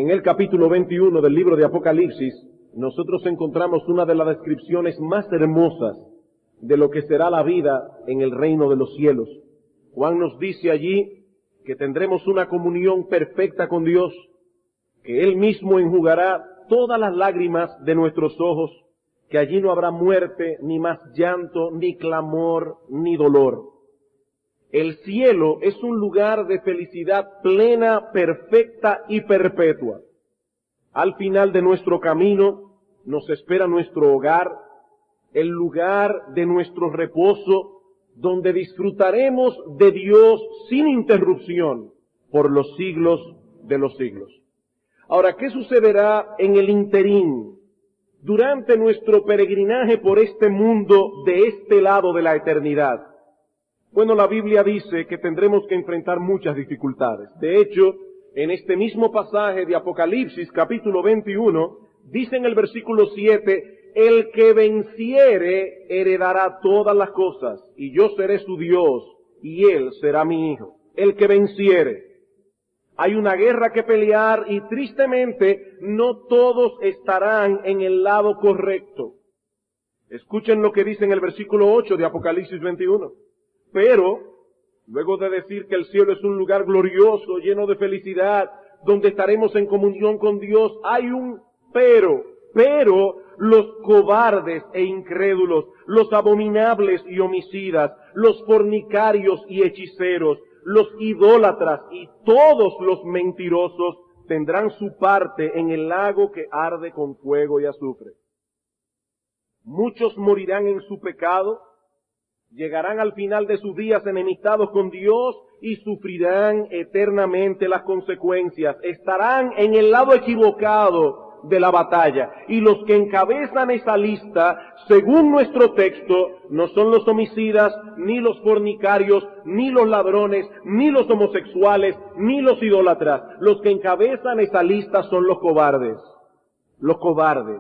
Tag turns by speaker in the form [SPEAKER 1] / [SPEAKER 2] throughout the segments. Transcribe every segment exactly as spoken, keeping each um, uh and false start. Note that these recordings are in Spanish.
[SPEAKER 1] En el capítulo veintiuno del libro de Apocalipsis, nosotros encontramos una de las descripciones más hermosas de lo que será la vida en el reino de los cielos. Juan nos dice allí que tendremos una comunión perfecta con Dios, que Él mismo enjugará todas las lágrimas de nuestros ojos, que allí no habrá muerte, ni más llanto, ni clamor, ni dolor. El cielo es un lugar de felicidad plena, perfecta y perpetua. Al final de nuestro camino nos espera nuestro hogar, el lugar de nuestro reposo, donde disfrutaremos de Dios sin interrupción por los siglos de los siglos. Ahora, ¿qué sucederá en el interín, durante nuestro peregrinaje por este mundo de este lado de la eternidad? Bueno, la Biblia dice que tendremos que enfrentar muchas dificultades. De hecho, en este mismo pasaje de Apocalipsis, capítulo veintiuno, dice en el versículo siete, el que venciere heredará todas las cosas, y yo seré su Dios, y él será mi hijo. El que venciere. Hay una guerra que pelear y tristemente no todos estarán en el lado correcto. Escuchen lo que dice en el versículo ocho de Apocalipsis veintiuno. Pero, luego de decir que el cielo es un lugar glorioso, lleno de felicidad, donde estaremos en comunión con Dios, hay un pero. Pero los cobardes e incrédulos, los abominables y homicidas, los fornicarios y hechiceros, los idólatras y todos los mentirosos tendrán su parte en el lago que arde con fuego y azufre. Muchos morirán en su pecado, llegarán al final de sus días enemistados con Dios y sufrirán eternamente las consecuencias. Estarán en el lado equivocado de la batalla. Y los que encabezan esa lista, según nuestro texto, no son los homicidas, ni los fornicarios, ni los ladrones, ni los homosexuales, ni los idólatras. Los que encabezan esa lista son los cobardes. Los cobardes.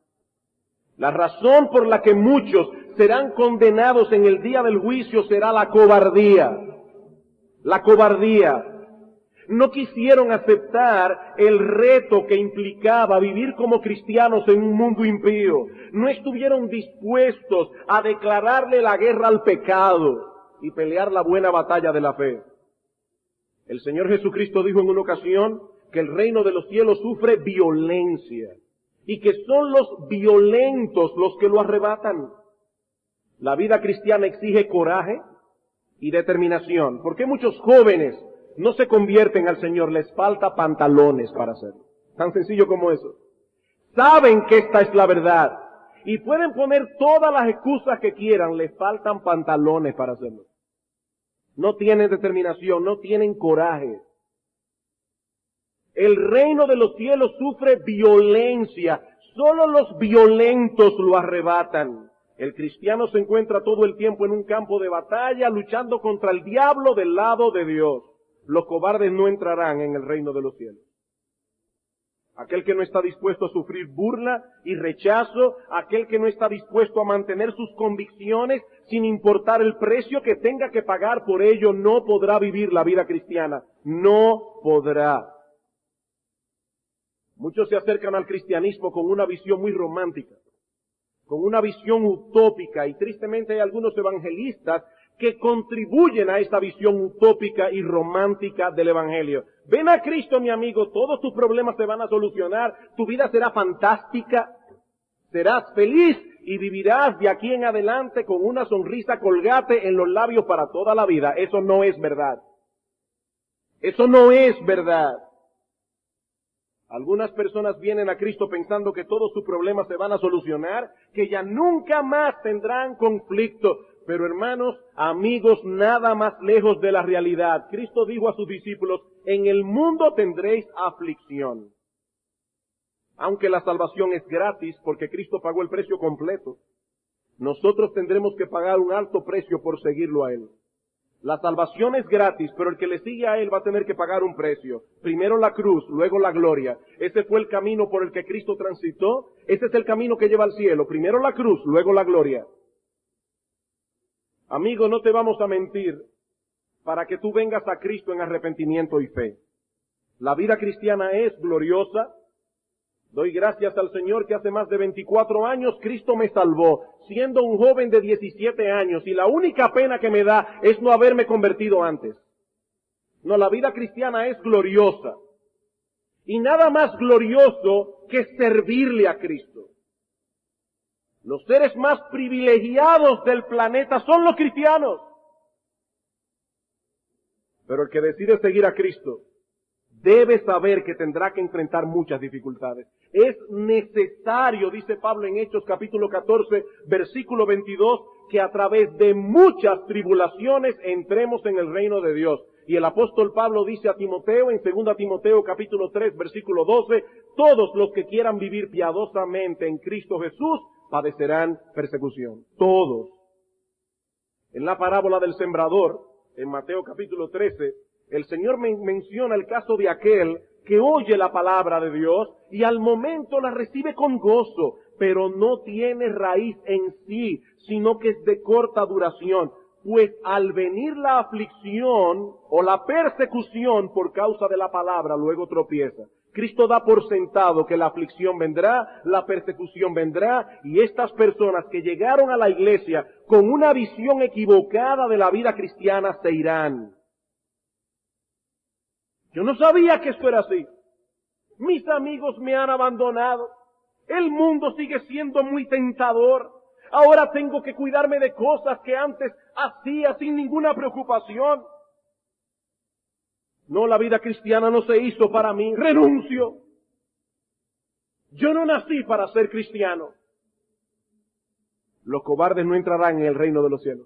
[SPEAKER 1] La razón por la que muchos serán condenados en el día del juicio será la cobardía. La cobardía. No quisieron aceptar el reto que implicaba vivir como cristianos en un mundo impío. No estuvieron dispuestos a declararle la guerra al pecado y pelear la buena batalla de la fe. El Señor Jesucristo dijo en una ocasión que el reino de los cielos sufre violencia y que son los violentos los que lo arrebatan. La vida cristiana exige coraje y determinación. ¿Por qué muchos jóvenes no se convierten al Señor? Les falta pantalones para hacerlo. Tan sencillo como eso. Saben que esta es la verdad y pueden poner todas las excusas que quieran, les faltan pantalones para hacerlo. No tienen determinación, no tienen coraje. El reino de los cielos sufre violencia. Solo los violentos lo arrebatan. El cristiano se encuentra todo el tiempo en un campo de batalla, luchando contra el diablo del lado de Dios. Los cobardes no entrarán en el reino de los cielos. Aquel que no está dispuesto a sufrir burla y rechazo, aquel que no está dispuesto a mantener sus convicciones sin importar el precio que tenga que pagar por ello, no podrá vivir la vida cristiana. No podrá. Muchos se acercan al cristianismo con una visión muy romántica, con una visión utópica, y tristemente hay algunos evangelistas que contribuyen a esta visión utópica y romántica del Evangelio. Ven a Cristo, mi amigo, todos tus problemas se van a solucionar, tu vida será fantástica, serás feliz y vivirás de aquí en adelante con una sonrisa colgate en los labios para toda la vida. Eso no es verdad. Eso no es verdad. Algunas personas vienen a Cristo pensando que todos sus problemas se van a solucionar, que ya nunca más tendrán conflicto. Pero hermanos, amigos, nada más lejos de la realidad. Cristo dijo a sus discípulos, en el mundo tendréis aflicción. Aunque la salvación es gratis porque Cristo pagó el precio completo, nosotros tendremos que pagar un alto precio por seguirlo a Él. La salvación es gratis, pero el que le sigue a Él va a tener que pagar un precio. Primero la cruz, luego la gloria. Ese fue el camino por el que Cristo transitó. Ese es el camino que lleva al cielo. Primero la cruz, luego la gloria. Amigo, no te vamos a mentir para que tú vengas a Cristo en arrepentimiento y fe. La vida cristiana es gloriosa. Doy gracias al Señor que hace más de veinticuatro años Cristo me salvó, siendo un joven de diecisiete años, y la única pena que me da es no haberme convertido antes. No, la vida cristiana es gloriosa. Y nada más glorioso que servirle a Cristo. Los seres más privilegiados del planeta son los cristianos. Pero el que decide seguir a Cristo debe saber que tendrá que enfrentar muchas dificultades. Es necesario, dice Pablo en Hechos capítulo catorce, versículo veintidós, que a través de muchas tribulaciones entremos en el reino de Dios. Y el apóstol Pablo dice a Timoteo, en segunda Timoteo capítulo tres, versículo doce, todos los que quieran vivir piadosamente en Cristo Jesús padecerán persecución. Todos. En la parábola del sembrador, en Mateo capítulo trece, el Señor men- menciona el caso de aquel que oye la palabra de Dios y al momento la recibe con gozo, pero no tiene raíz en sí, sino que es de corta duración. Pues al venir la aflicción o la persecución por causa de la palabra, luego tropieza. Cristo da por sentado que la aflicción vendrá, la persecución vendrá, y estas personas que llegaron a la iglesia con una visión equivocada de la vida cristiana se irán. Yo no sabía que esto era así. Mis amigos me han abandonado. El mundo sigue siendo muy tentador. Ahora tengo que cuidarme de cosas que antes hacía sin ninguna preocupación. No, la vida cristiana no se hizo para mí. Renuncio. Yo no nací para ser cristiano. Los cobardes no entrarán en el reino de los cielos.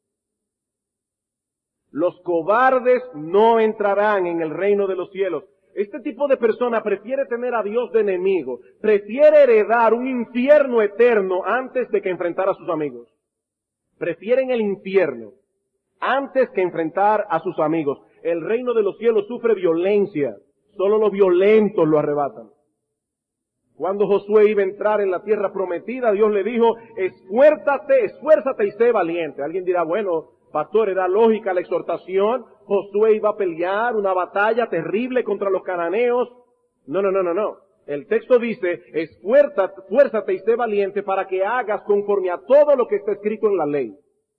[SPEAKER 1] Los cobardes no entrarán en el reino de los cielos. Este tipo de persona prefiere tener a Dios de enemigo, prefiere heredar un infierno eterno antes de que enfrentar a sus amigos. Prefieren el infierno antes que enfrentar a sus amigos. El reino de los cielos sufre violencia, solo los violentos lo arrebatan. Cuando Josué iba a entrar en la tierra prometida, Dios le dijo, esfuérzate, esfuérzate y sé valiente. Alguien dirá, bueno, pastor, era lógica la exhortación. Josué iba a pelear una batalla terrible contra los cananeos. No, no, no, no, no. El texto dice, esfuérzate, esfuérzate y sé valiente para que hagas conforme a todo lo que está escrito en la ley.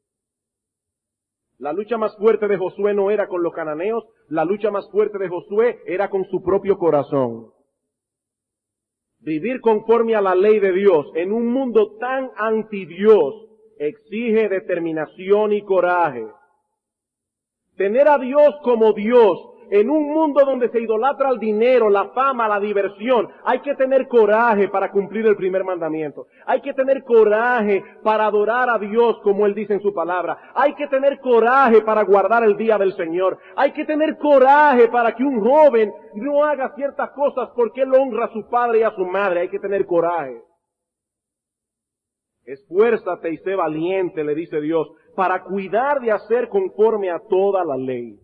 [SPEAKER 1] La lucha más fuerte de Josué no era con los cananeos, la lucha más fuerte de Josué era con su propio corazón. Vivir conforme a la ley de Dios en un mundo tan anti-Dios exige determinación y coraje. Tener a Dios como Dios en un mundo donde se idolatra el dinero, la fama, la diversión, hay que tener coraje para cumplir el primer mandamiento. Hay que tener coraje para adorar a Dios como Él dice en su palabra. Hay que tener coraje para guardar el día del Señor. Hay que tener coraje para que un joven no haga ciertas cosas porque él honra a su padre y a su madre. Hay que tener coraje. Esfuérzate y sé valiente, le dice Dios, para cuidar de hacer conforme a toda la ley.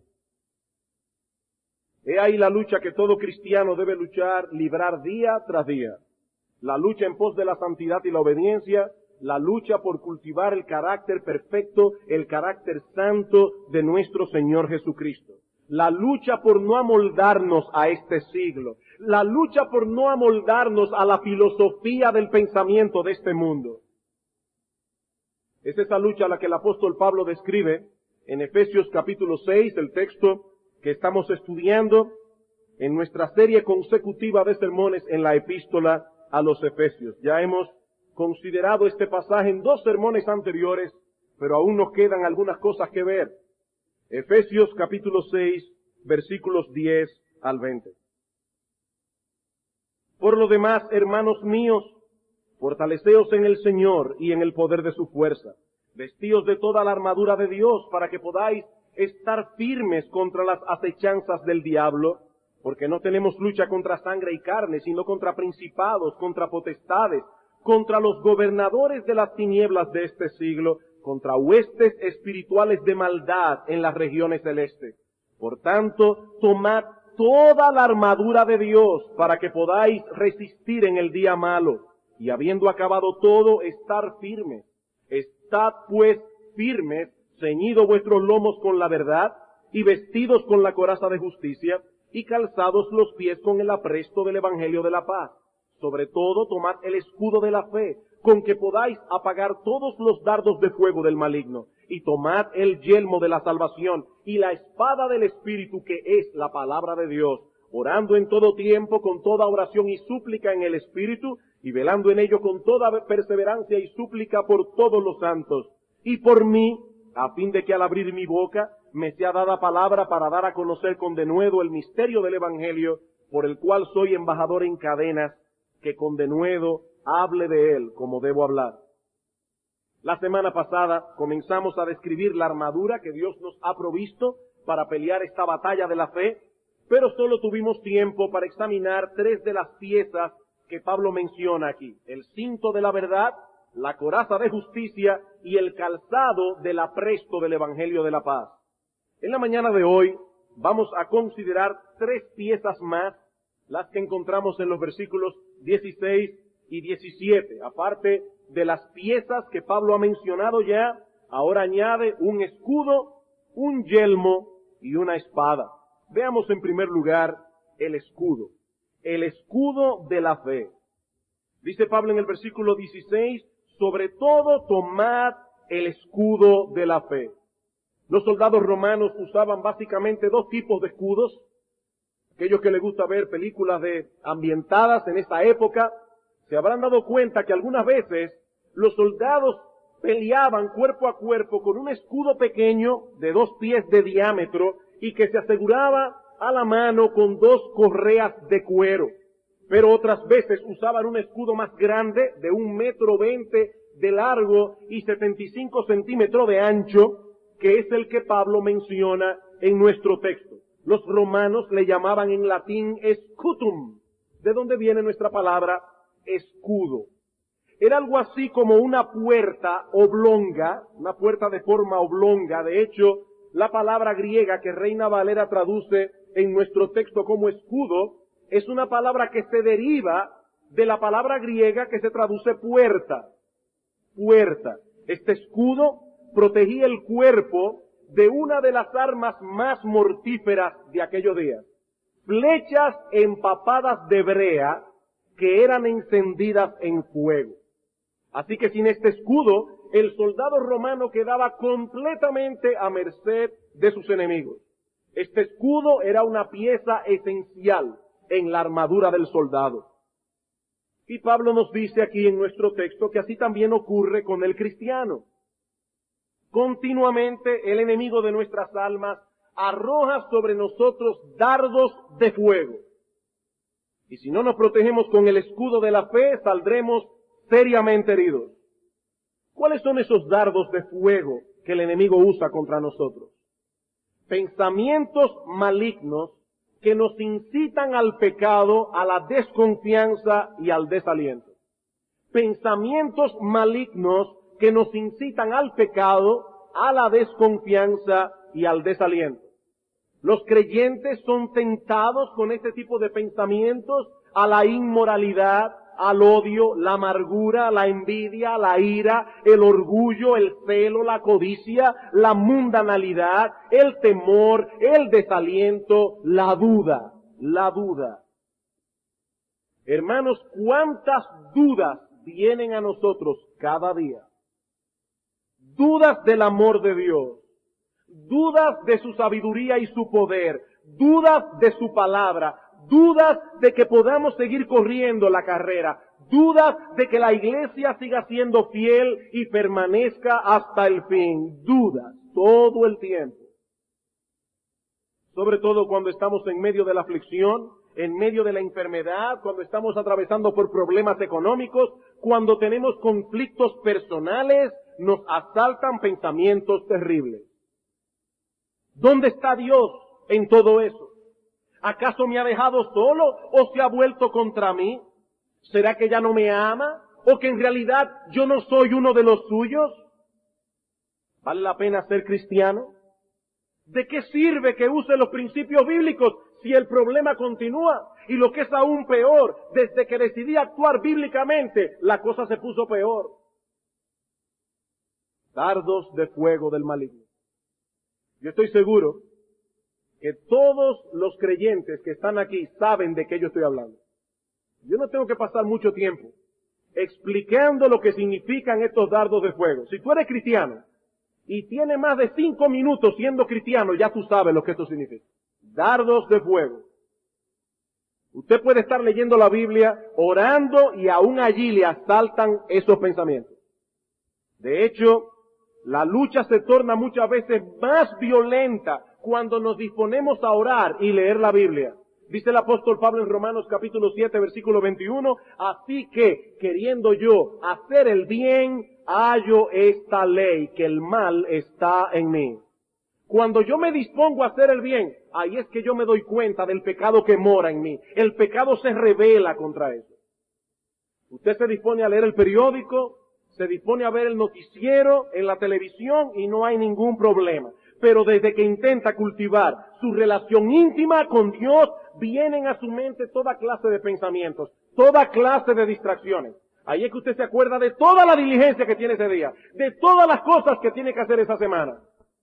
[SPEAKER 1] He ahí la lucha que todo cristiano debe luchar, librar día tras día. La lucha en pos de la santidad y la obediencia, la lucha por cultivar el carácter perfecto, el carácter santo de nuestro Señor Jesucristo. La lucha por no amoldarnos a este siglo. La lucha por no amoldarnos a la filosofía del pensamiento de este mundo. Es esa lucha la que el apóstol Pablo describe en Efesios capítulo seis, el texto que estamos estudiando en nuestra serie consecutiva de sermones en la epístola a los Efesios. Ya hemos considerado este pasaje en dos sermones anteriores, pero aún nos quedan algunas cosas que ver. Efesios capítulo seis, versículos diez al veinte. Por lo demás, hermanos míos, fortaleceos en el Señor y en el poder de su fuerza. Vestíos de toda la armadura de Dios para que podáis estar firmes contra las acechanzas del diablo, porque no tenemos lucha contra sangre y carne, sino contra principados, contra potestades, contra los gobernadores de las tinieblas de este siglo, contra huestes espirituales de maldad en las regiones celestes. Por tanto, tomad toda la armadura de Dios para que podáis resistir en el día malo, y habiendo acabado todo, estar firmes. Estad pues firmes, ceñidos vuestros lomos con la verdad, y vestidos con la coraza de justicia, y calzados los pies con el apresto del Evangelio de la paz. Sobre todo, tomad el escudo de la fe, con que podáis apagar todos los dardos de fuego del maligno, y tomad el yelmo de la salvación y la espada del Espíritu, que es la palabra de Dios, orando en todo tiempo con toda oración y súplica en el Espíritu, y velando en ello con toda perseverancia y súplica por todos los santos, y por mí, a fin de que al abrir mi boca me sea dada palabra para dar a conocer con denuedo el misterio del Evangelio, por el cual soy embajador en cadenas, que con denuedo hable de él como debo hablar. La semana pasada comenzamos a describir la armadura que Dios nos ha provisto para pelear esta batalla de la fe, pero solo tuvimos tiempo para examinar tres de las piezas que Pablo menciona aquí: el cinto de la verdad, la coraza de justicia y el calzado del apresto del Evangelio de la paz. En la mañana de hoy vamos a considerar tres piezas más, las que encontramos en los versículos dieciséis y diecisiete. Aparte de las piezas que Pablo ha mencionado ya, ahora añade un escudo, un yelmo y una espada. Veamos en primer lugar el escudo. El escudo de la fe. Dice Pablo en el versículo dieciséis, sobre todo tomad el escudo de la fe. Los soldados romanos usaban básicamente dos tipos de escudos. Aquellos que les gusta ver películas de ambientadas en esta época, se habrán dado cuenta que algunas veces los soldados peleaban cuerpo a cuerpo con un escudo pequeño de dos pies de diámetro y que se aseguraba a la mano con dos correas de cuero. Pero otras veces usaban un escudo más grande de un metro veinte de largo y setenta y cinco centímetros de ancho, que es el que Pablo menciona en nuestro texto. Los romanos le llamaban en latín escutum, de donde viene nuestra palabra escudo. Era algo así como una puerta oblonga, una puerta de forma oblonga. De hecho, la palabra griega que Reina Valera traduce en nuestro texto como escudo, es una palabra que se deriva de la palabra griega que se traduce puerta. Puerta. Este escudo protegía el cuerpo de una de las armas más mortíferas de aquellos días. Flechas empapadas de brea que eran encendidas en fuego. Así que sin este escudo, el soldado romano quedaba completamente a merced de sus enemigos. Este escudo era una pieza esencial en la armadura del soldado. Y Pablo nos dice aquí en nuestro texto que así también ocurre con el cristiano. Continuamente el enemigo de nuestras almas arroja sobre nosotros dardos de fuego. Y si no nos protegemos con el escudo de la fe, saldremos seriamente heridos. ¿Cuáles son esos dardos de fuego que el enemigo usa contra nosotros? Pensamientos malignos que nos incitan al pecado, a la desconfianza y al desaliento. Pensamientos malignos que nos incitan al pecado, a la desconfianza y al desaliento. Los creyentes son tentados con este tipo de pensamientos a la inmoralidad, al odio, la amargura, la envidia, la ira, el orgullo, el celo, la codicia, la mundanalidad, el temor, el desaliento, la duda, la duda. Hermanos, ¿cuántas dudas vienen a nosotros cada día? Dudas del amor de Dios, dudas de su sabiduría y su poder, dudas de su palabra, dudas de que podamos seguir corriendo la carrera, dudas de que la iglesia siga siendo fiel y permanezca hasta el fin, dudas todo el tiempo. Sobre todo cuando estamos en medio de la aflicción, en medio de la enfermedad, cuando estamos atravesando por problemas económicos, cuando tenemos conflictos personales, nos asaltan pensamientos terribles. ¿Dónde está Dios en todo eso? ¿Acaso me ha dejado solo o se ha vuelto contra mí? ¿Será que ya no me ama? ¿O que en realidad yo no soy uno de los suyos? ¿Vale la pena ser cristiano? ¿De qué sirve que use los principios bíblicos si el problema continúa? Y lo que es aún peor, desde que decidí actuar bíblicamente, la cosa se puso peor. Dardos de fuego del maligno. Yo estoy seguro que todos los creyentes que están aquí saben de qué yo estoy hablando. Yo no tengo que pasar mucho tiempo explicando lo que significan estos dardos de fuego. Si tú eres cristiano y tienes más de cinco minutos siendo cristiano, ya tú sabes lo que esto significa. Dardos de fuego. Usted puede estar leyendo la Biblia, orando, y aún allí le asaltan esos pensamientos. De hecho, la lucha se torna muchas veces más violenta cuando nos disponemos a orar y leer la Biblia. Dice el apóstol Pablo en Romanos capítulo siete, versículo veintiuno, así que, queriendo yo hacer el bien, hallo esta ley, que el mal está en mí. Cuando yo me dispongo a hacer el bien, ahí es que yo me doy cuenta del pecado que mora en mí. El pecado se revela contra eso. Usted se dispone a leer el periódico, se dispone a ver el noticiero en la televisión y no hay ningún problema. Pero desde que intenta cultivar su relación íntima con Dios, vienen a su mente toda clase de pensamientos, toda clase de distracciones. Ahí es que usted se acuerda de toda la diligencia que tiene ese día, de todas las cosas que tiene que hacer esa semana.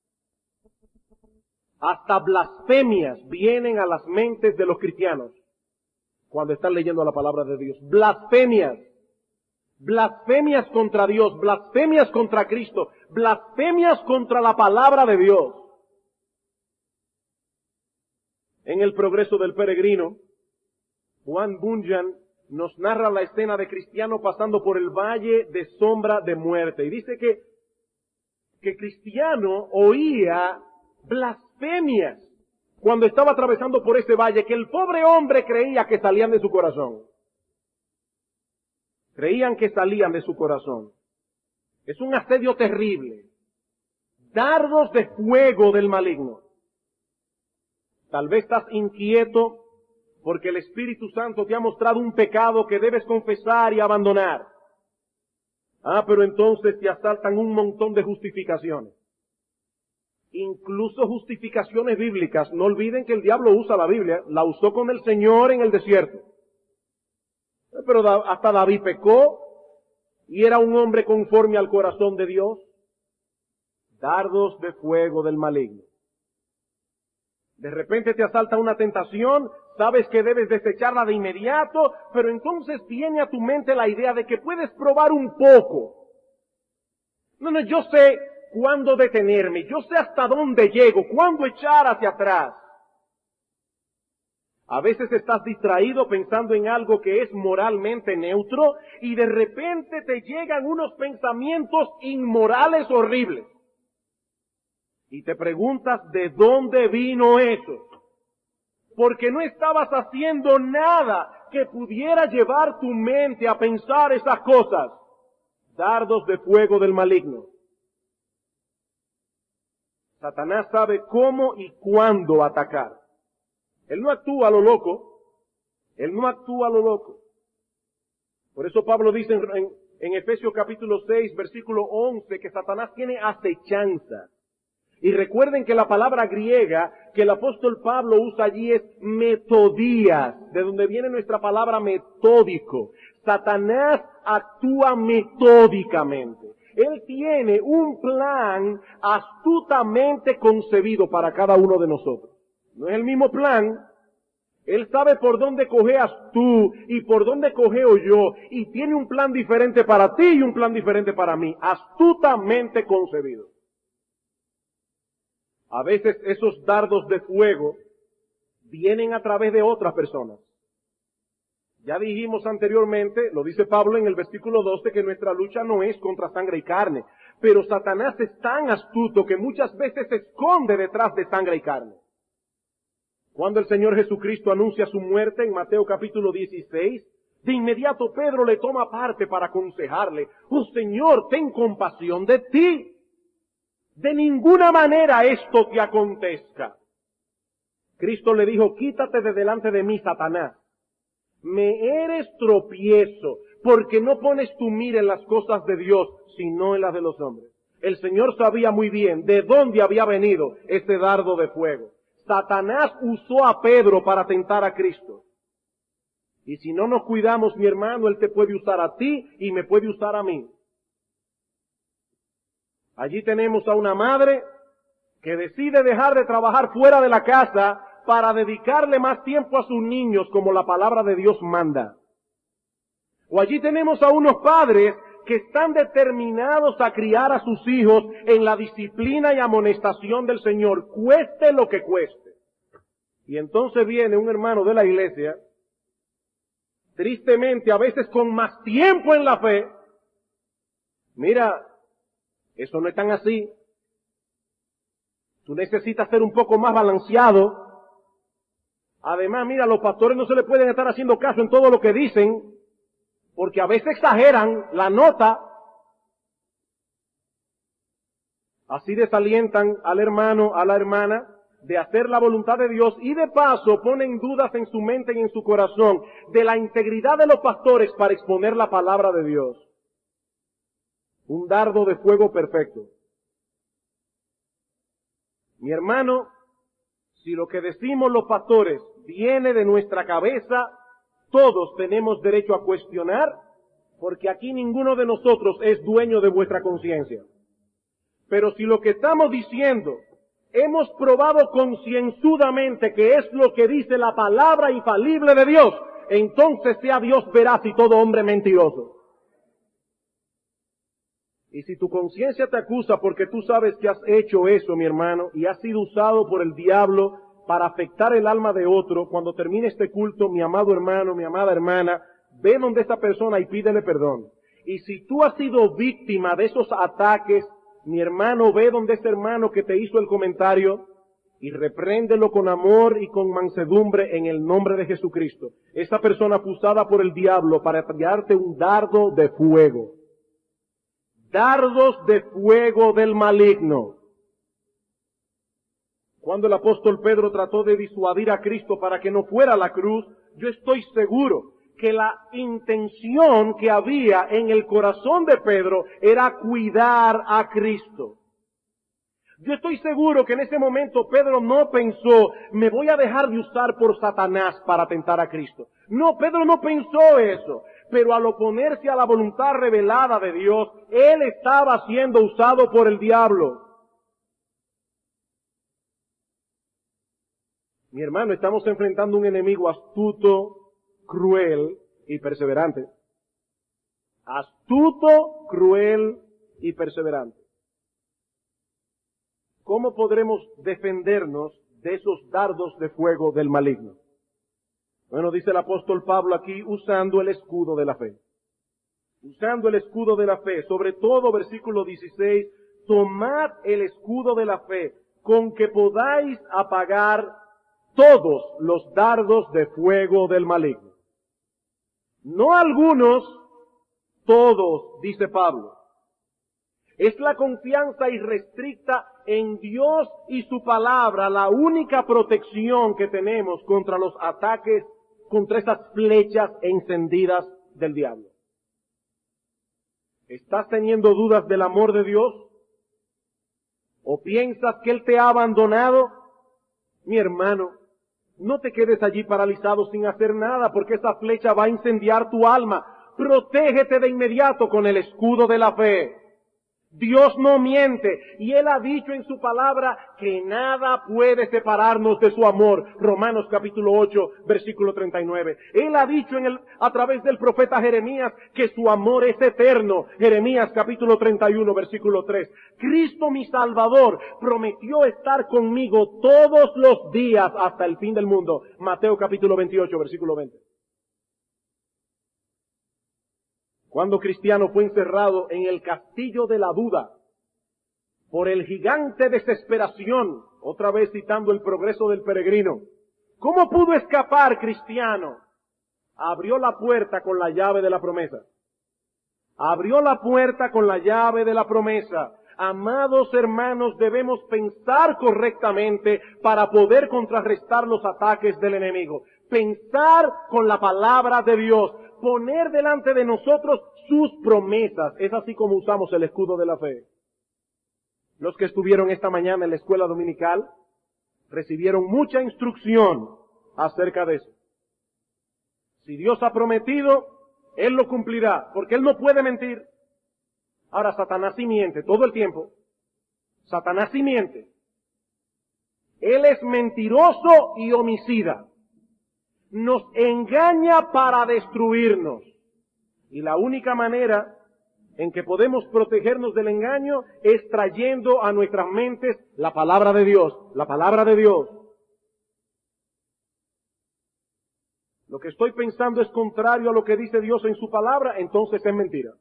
[SPEAKER 1] Hasta blasfemias vienen a las mentes de los cristianos cuando están leyendo la palabra de Dios. Blasfemias. Blasfemias contra Dios, blasfemias contra Cristo, blasfemias contra la palabra de Dios. En El progreso del peregrino, Juan Bunyan nos narra la escena de Cristiano pasando por el valle de sombra de muerte. Y dice que, que Cristiano oía blasfemias cuando estaba atravesando por ese valle, que el pobre hombre creía que salían de su corazón. Creían que salían de su corazón. Es un asedio terrible. Dardos de fuego del maligno. Tal vez estás inquieto porque el Espíritu Santo te ha mostrado un pecado que debes confesar y abandonar. Ah, pero entonces te asaltan un montón de justificaciones. Incluso justificaciones bíblicas. No olviden que el diablo usa la Biblia. La usó con el Señor en el desierto. Pero hasta David pecó y era un hombre conforme al corazón de Dios. Dardos de fuego del maligno. De repente te asalta una tentación, sabes que debes desecharla de inmediato, pero entonces viene a tu mente la idea de que puedes probar un poco. No, no, yo sé cuándo detenerme, yo sé hasta dónde llego, cuándo echar hacia atrás. A veces estás distraído pensando en algo que es moralmente neutro y de repente te llegan unos pensamientos inmorales horribles. Y te preguntas de dónde vino eso. Porque no estabas haciendo nada que pudiera llevar tu mente a pensar esas cosas. Dardos de fuego del maligno. Satanás sabe cómo y cuándo atacar. Él no actúa a lo loco. Él no actúa a lo loco. Por eso Pablo dice en, en, en Efesios capítulo seis, versículo once, que Satanás tiene acechanza. Y recuerden que la palabra griega que el apóstol Pablo usa allí es metodías, de donde viene nuestra palabra metódico. Satanás actúa metódicamente. Él tiene un plan astutamente concebido para cada uno de nosotros. No es el mismo plan. Él sabe por dónde cojeas tú y por dónde cojeo yo. Y tiene un plan diferente para ti y un plan diferente para mí. Astutamente concebido. A veces esos dardos de fuego vienen a través de otras personas. Ya dijimos anteriormente, lo dice Pablo en el versículo doce, que nuestra lucha no es contra sangre y carne. Pero Satanás es tan astuto que muchas veces se esconde detrás de sangre y carne. Cuando el Señor Jesucristo anuncia su muerte en Mateo capítulo dieciséis, de inmediato Pedro le toma parte para aconsejarle: ¡Oh Señor, ten compasión de ti! De ninguna manera esto te acontezca. Cristo le dijo: quítate de delante de mí, Satanás. Me eres tropiezo, porque no pones tu mira en las cosas de Dios, sino en las de los hombres. El Señor sabía muy bien de dónde había venido ese dardo de fuego. Satanás usó a Pedro para tentar a Cristo. Y si no nos cuidamos, mi hermano, Él te puede usar a ti y me puede usar a mí. Allí tenemos a una madre que decide dejar de trabajar fuera de la casa para dedicarle más tiempo a sus niños como la palabra de Dios manda. O allí tenemos a unos padres que están determinados a criar a sus hijos en la disciplina y amonestación del Señor, cueste lo que cueste. Y entonces viene un hermano de la iglesia, tristemente a veces con más tiempo en la fe. Mira, eso no es tan así. Tú necesitas ser un poco más balanceado. Además, mira, los pastores no se le pueden estar haciendo caso en todo lo que dicen, porque a veces exageran la nota. Así desalientan al hermano, a la hermana, de hacer la voluntad de Dios y de paso ponen dudas en su mente y en su corazón de la integridad de los pastores para exponer la palabra de Dios. Un dardo de fuego perfecto. Mi hermano, si lo que decimos los pastores viene de nuestra cabeza, todos tenemos derecho a cuestionar, porque aquí ninguno de nosotros es dueño de vuestra conciencia. Pero si lo que estamos diciendo hemos probado concienzudamente que es lo que dice la palabra infalible de Dios, entonces sea Dios veraz y todo hombre mentiroso. Y si tu conciencia te acusa porque tú sabes que has hecho eso, mi hermano, y has sido usado por el diablo para afectar el alma de otro, cuando termine este culto, mi amado hermano, mi amada hermana, ve donde esta persona y pídele perdón. Y si tú has sido víctima de esos ataques, mi hermano, ve donde ese hermano que te hizo el comentario y repréndelo con amor y con mansedumbre en el nombre de Jesucristo. Esa persona fue usada por el diablo para tirarte un dardo de fuego. Dardos de fuego del maligno. Cuando el apóstol Pedro trató de disuadir a Cristo para que no fuera a la cruz, yo estoy seguro que la intención que había en el corazón de Pedro era cuidar a Cristo. Yo estoy seguro que en ese momento Pedro no pensó, me voy a dejar de usar por Satanás para tentar a Cristo. No, Pedro no pensó eso. Pero al oponerse a la voluntad revelada de Dios, él estaba siendo usado por el diablo. Mi hermano, estamos enfrentando un enemigo astuto, cruel y perseverante. Astuto, cruel y perseverante. ¿Cómo podremos defendernos de esos dardos de fuego del maligno? Bueno, dice el apóstol Pablo aquí, usando el escudo de la fe. Usando el escudo de la fe. Sobre todo, versículo dieciséis, tomad el escudo de la fe, con que podáis apagar todos los dardos de fuego del maligno. No algunos, todos, dice Pablo. Es la confianza irrestricta en Dios y su palabra la única protección que tenemos contra los ataques, contra esas flechas encendidas del diablo. ¿Estás teniendo dudas del amor de Dios? ¿O piensas que Él te ha abandonado? Mi hermano, no te quedes allí paralizado sin hacer nada, porque esa flecha va a incendiar tu alma. Protégete de inmediato con el escudo de la fe. Dios no miente, y Él ha dicho en su palabra que nada puede separarnos de su amor. Romanos capítulo ocho, versículo treinta y nueve. Él ha dicho en el, a través del profeta Jeremías que su amor es eterno. Jeremías capítulo treinta y uno, versículo tres. Cristo mi Salvador prometió estar conmigo todos los días hasta el fin del mundo. Mateo capítulo veintiocho, versículo veinte. Cuando Cristiano fue encerrado en el castillo de la duda por el gigante desesperación, otra vez citando el progreso del peregrino, ¿cómo pudo escapar Cristiano? Abrió la puerta con la llave de la promesa. Abrió la puerta con la llave de la promesa. Amados hermanos, debemos pensar correctamente para poder contrarrestar los ataques del enemigo. Pensar con la palabra de Dios. Poner delante de nosotros sus promesas. Es así como usamos el escudo de la fe. Los que estuvieron esta mañana en la escuela dominical recibieron mucha instrucción acerca de eso. Si Dios ha prometido, Él lo cumplirá, porque Él no puede mentir. Ahora, Satanás sí miente todo el tiempo. Satanás sí miente. Él es mentiroso y homicida. Nos engaña para destruirnos. Y la única manera en que podemos protegernos del engaño es trayendo a nuestras mentes la palabra de Dios, la palabra de Dios. Lo que estoy pensando es contrario a lo que dice Dios en su palabra, entonces es mentira.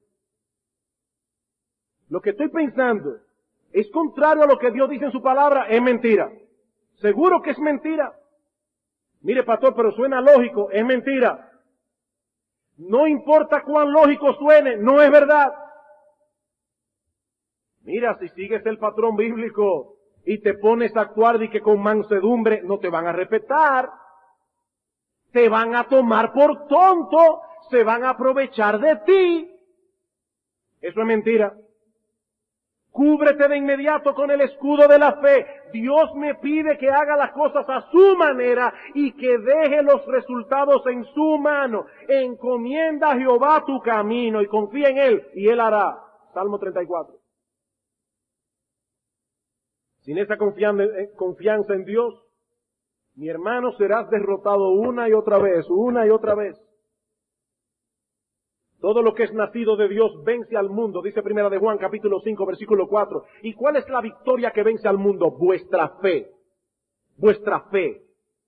[SPEAKER 1] Lo que estoy pensando es contrario a lo que Dios dice en su palabra, es mentira. Seguro que es mentira. Mire, pastor, pero suena lógico, es mentira. No importa cuán lógico suene, no es verdad. Mira, si sigues el patrón bíblico y te pones a actuar de que con mansedumbre, no te van a respetar. Te van a tomar por tonto, se van a aprovechar de ti. Eso es mentira. Cúbrete de inmediato con el escudo de la fe. Dios me pide que haga las cosas a su manera y que deje los resultados en su mano. Encomienda a Jehová tu camino y confía en Él y Él hará. Salmo treinta y cuatro. Sin esa confianza en Dios, mi hermano, serás derrotado una y otra vez, una y otra vez. Todo lo que es nacido de Dios vence al mundo, dice Primera de Juan capítulo cinco versículo cuatro. ¿Y cuál es la victoria que vence al mundo? Vuestra fe. Vuestra fe.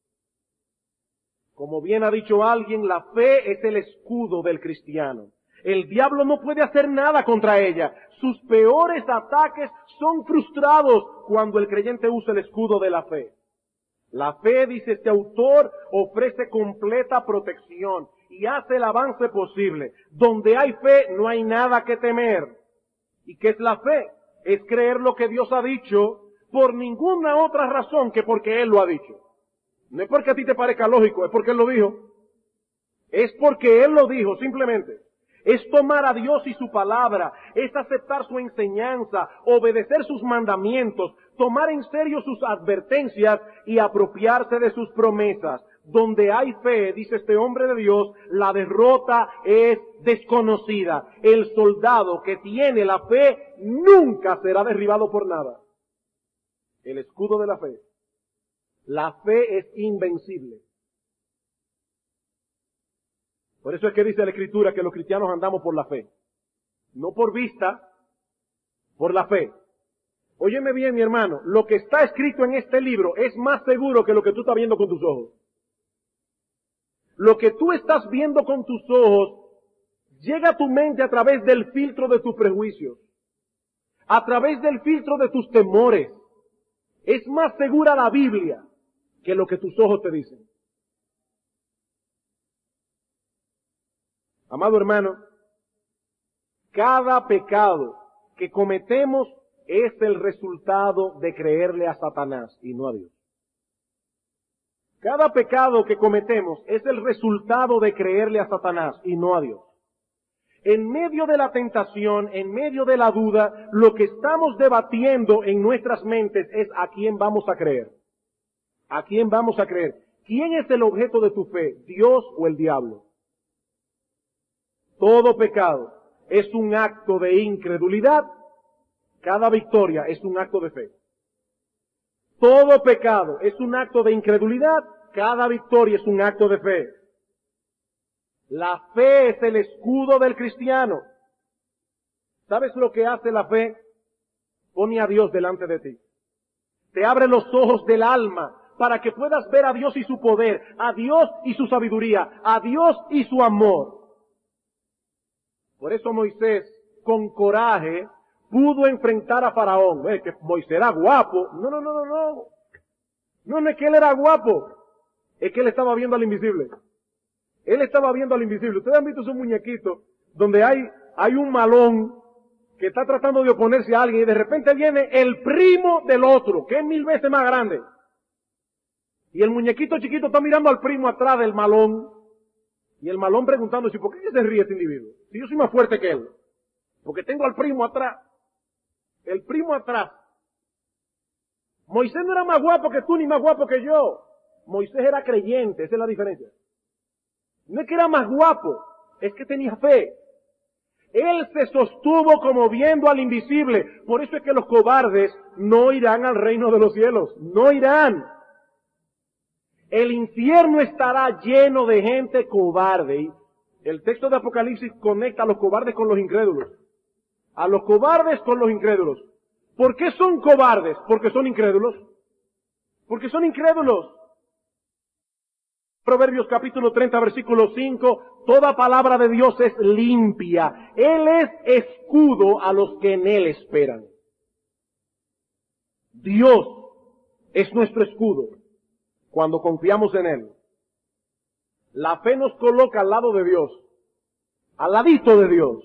[SPEAKER 1] Como bien ha dicho alguien, la fe es el escudo del cristiano. El diablo no puede hacer nada contra ella. Sus peores ataques son frustrados cuando el creyente usa el escudo de la fe. La fe, dice este autor, ofrece completa protección y hace el avance posible. Donde hay fe, no hay nada que temer. ¿Y qué es la fe? Es creer lo que Dios ha dicho por ninguna otra razón que porque Él lo ha dicho. No es porque a ti te parezca lógico, es porque Él lo dijo. Es porque Él lo dijo, simplemente. Es tomar a Dios y su palabra, es aceptar su enseñanza, obedecer sus mandamientos, tomar en serio sus advertencias y apropiarse de sus promesas. Donde hay fe, dice este hombre de Dios, la derrota es desconocida. El soldado que tiene la fe nunca será derribado por nada. El escudo de la fe. La fe es invencible. Por eso es que dice la Escritura que los cristianos andamos por la fe. No por vista, por la fe. Óyeme bien, mi hermano, lo que está escrito en este libro es más seguro que lo que tú estás viendo con tus ojos. Lo que tú estás viendo con tus ojos llega a tu mente a través del filtro de tus prejuicios, a través del filtro de tus temores. Es más segura la Biblia que lo que tus ojos te dicen. Amado hermano, cada pecado que cometemos es el resultado de creerle a Satanás y no a Dios. Cada pecado que cometemos es el resultado de creerle a Satanás y no a Dios. En medio de la tentación, en medio de la duda, lo que estamos debatiendo en nuestras mentes es a quién vamos a creer. ¿A quién vamos a creer? ¿Quién es el objeto de tu fe? ¿Dios o el diablo? Todo pecado es un acto de incredulidad. Cada victoria es un acto de fe. Todo pecado es un acto de incredulidad. Cada victoria es un acto de fe. La fe es el escudo del cristiano. ¿Sabes lo que hace la fe? Pone a Dios delante de ti. Te abre los ojos del alma para que puedas ver a Dios y su poder, a Dios y su sabiduría, a Dios y su amor. Por eso Moisés, con coraje, pudo enfrentar a Faraón. Eh, que Moisés era guapo. No, no, no, no, no. No, no es que él era guapo. Es que él estaba viendo al invisible. Él estaba viendo al invisible. Ustedes han visto esos muñequitos donde hay, hay un malón que está tratando de oponerse a alguien y de repente viene el primo del otro, que es mil veces más grande. Y el muñequito chiquito está mirando al primo atrás del malón. Y el malón preguntándose, ¿por qué se ríe este individuo? Si yo soy más fuerte que él. Porque tengo al primo atrás. El primo atrás. Moisés no era más guapo que tú ni más guapo que yo. Moisés era creyente, esa es la diferencia. No es que era más guapo, es que tenía fe. Él se sostuvo como viendo al invisible. Por eso es que los cobardes no irán al reino de los cielos. No irán. El infierno estará lleno de gente cobarde. El texto de Apocalipsis conecta a los cobardes con los incrédulos. A los cobardes con los incrédulos. ¿Por qué son cobardes? Porque son incrédulos. Porque son incrédulos. Proverbios capítulo treinta, versículo cinco, toda palabra de Dios es limpia. Él es escudo a los que en Él esperan. Dios es nuestro escudo cuando confiamos en Él. La fe nos coloca al lado de Dios, al ladito de Dios.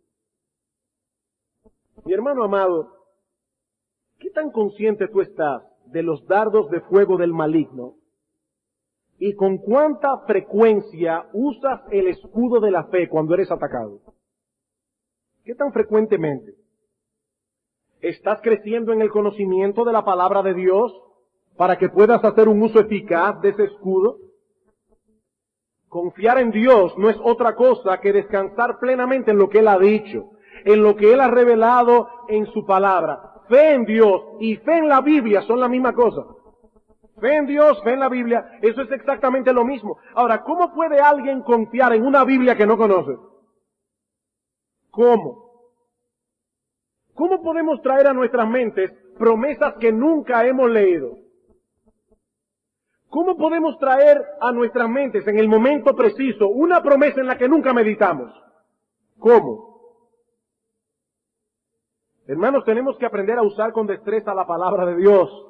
[SPEAKER 1] Mi hermano amado, ¿qué tan consciente tú estás de los dardos de fuego del maligno? ¿Y con cuánta frecuencia usas el escudo de la fe cuando eres atacado? ¿Qué tan frecuentemente? ¿Estás creciendo en el conocimiento de la palabra de Dios para que puedas hacer un uso eficaz de ese escudo? Confiar en Dios no es otra cosa que descansar plenamente en lo que Él ha dicho, en lo que Él ha revelado en su palabra. Fe en Dios y fe en la Biblia son la misma cosa. Fe en Dios, fe en la Biblia, eso es exactamente lo mismo. Ahora, ¿cómo puede alguien confiar en una Biblia que no conoce? ¿Cómo? ¿Cómo podemos traer a nuestras mentes promesas que nunca hemos leído? ¿Cómo podemos traer a nuestras mentes en el momento preciso una promesa en la que nunca meditamos? ¿Cómo? Hermanos, tenemos que aprender a usar con destreza la palabra de Dios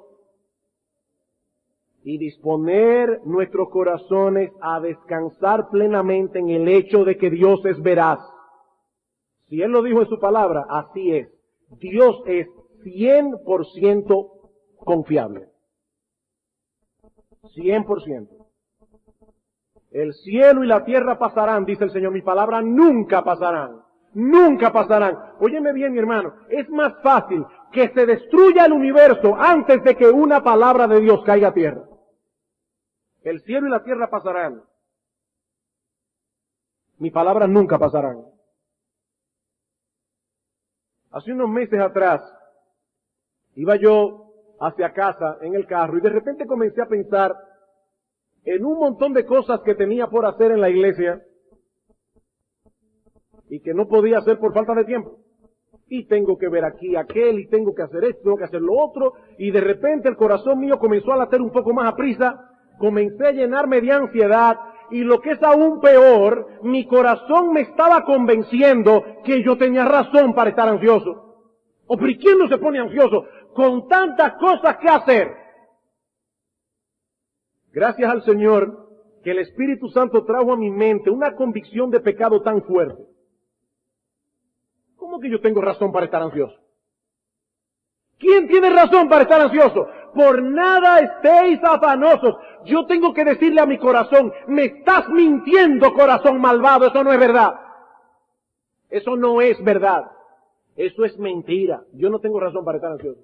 [SPEAKER 1] y disponer nuestros corazones a descansar plenamente en el hecho de que Dios es veraz. Si Él lo dijo en su palabra, así es. Dios es cien por ciento confiable. cien por ciento. El cielo y la tierra pasarán, dice el Señor, mis palabras nunca pasarán. Nunca pasarán. Óyeme bien, mi hermano, es más fácil que se destruya el universo antes de que una palabra de Dios caiga a tierra. El cielo y la tierra pasarán. Mis palabras nunca pasarán. Hace unos meses atrás, iba yo hacia casa en el carro y de repente comencé a pensar en un montón de cosas que tenía por hacer en la iglesia y que no podía hacer por falta de tiempo. Y tengo que ver aquí aquel, y tengo que hacer esto, tengo que hacer lo otro, y de repente el corazón mío comenzó a latir un poco más a prisa, comencé a llenarme de ansiedad, y lo que es aún peor, mi corazón me estaba convenciendo que yo tenía razón para estar ansioso. ¿O por quién no se pone ansioso con tantas cosas que hacer? Gracias al Señor que el Espíritu Santo trajo a mi mente una convicción de pecado tan fuerte. ¿Cómo que yo tengo razón para estar ansioso? ¿Quién tiene razón para estar ansioso? Por nada estéis afanosos. Yo tengo que decirle a mi corazón, me estás mintiendo, corazón malvado, eso no es verdad. Eso no es verdad. Eso es mentira. Yo no tengo razón para estar ansioso.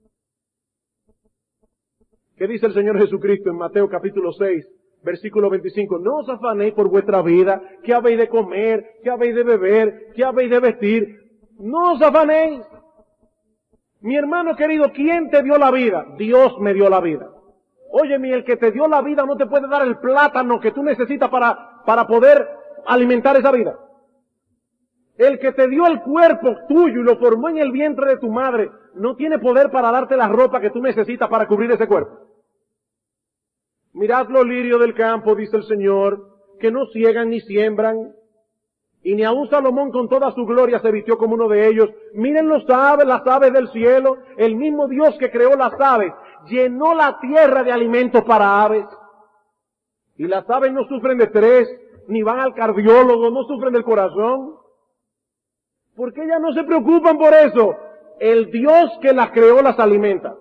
[SPEAKER 1] ¿Qué dice el Señor Jesucristo en Mateo capítulo seis, versículo veinticinco? No os afanéis por vuestra vida, qué habéis de comer, qué habéis de beber, qué habéis de vestir. No os afanéis. Mi hermano querido, ¿quién te dio la vida? Dios me dio la vida. Óyeme, el que te dio la vida no te puede dar el plátano que tú necesitas para, para poder alimentar esa vida. El que te dio el cuerpo tuyo y lo formó en el vientre de tu madre no tiene poder para darte la ropa que tú necesitas para cubrir ese cuerpo. Mirad los lirios del campo, dice el Señor, que no ciegan ni siembran, y ni aun Salomón con toda su gloria se vistió como uno de ellos. Miren los aves, las aves del cielo, el mismo Dios que creó las aves, llenó la tierra de alimentos para aves. Y las aves no sufren de estrés, ni van al cardiólogo, no sufren del corazón. Porque ellas no se preocupan por eso. El Dios que las creó las alimenta.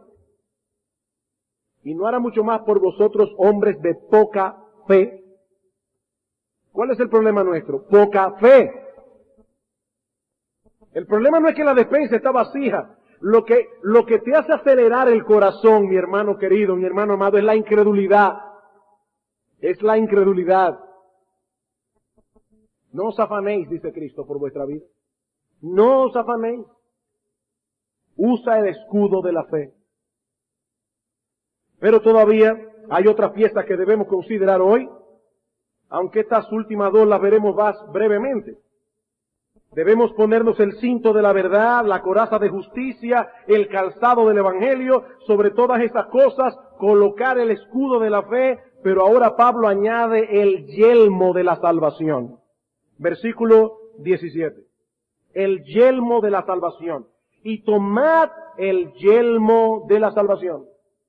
[SPEAKER 1] Y no hará mucho más por vosotros, hombres de poca fe. ¿Cuál es el problema nuestro? Poca fe. El problema no es que la despensa está vacía. Lo que, lo que te hace acelerar el corazón, mi hermano querido, mi hermano amado, es la incredulidad. Es la incredulidad. No os afanéis, dice Cristo, por vuestra vida. No os afanéis. Usa el escudo de la fe. Pero todavía hay otras piezas que debemos considerar hoy, aunque estas últimas dos las veremos más brevemente. Debemos ponernos el cinto de la verdad, la coraza de justicia, el calzado del evangelio, sobre todas esas cosas, colocar el escudo de la fe, pero ahora Pablo añade el yelmo de la salvación. Versículo diecisiete. El yelmo de la salvación. Y tomad el yelmo de la salvación.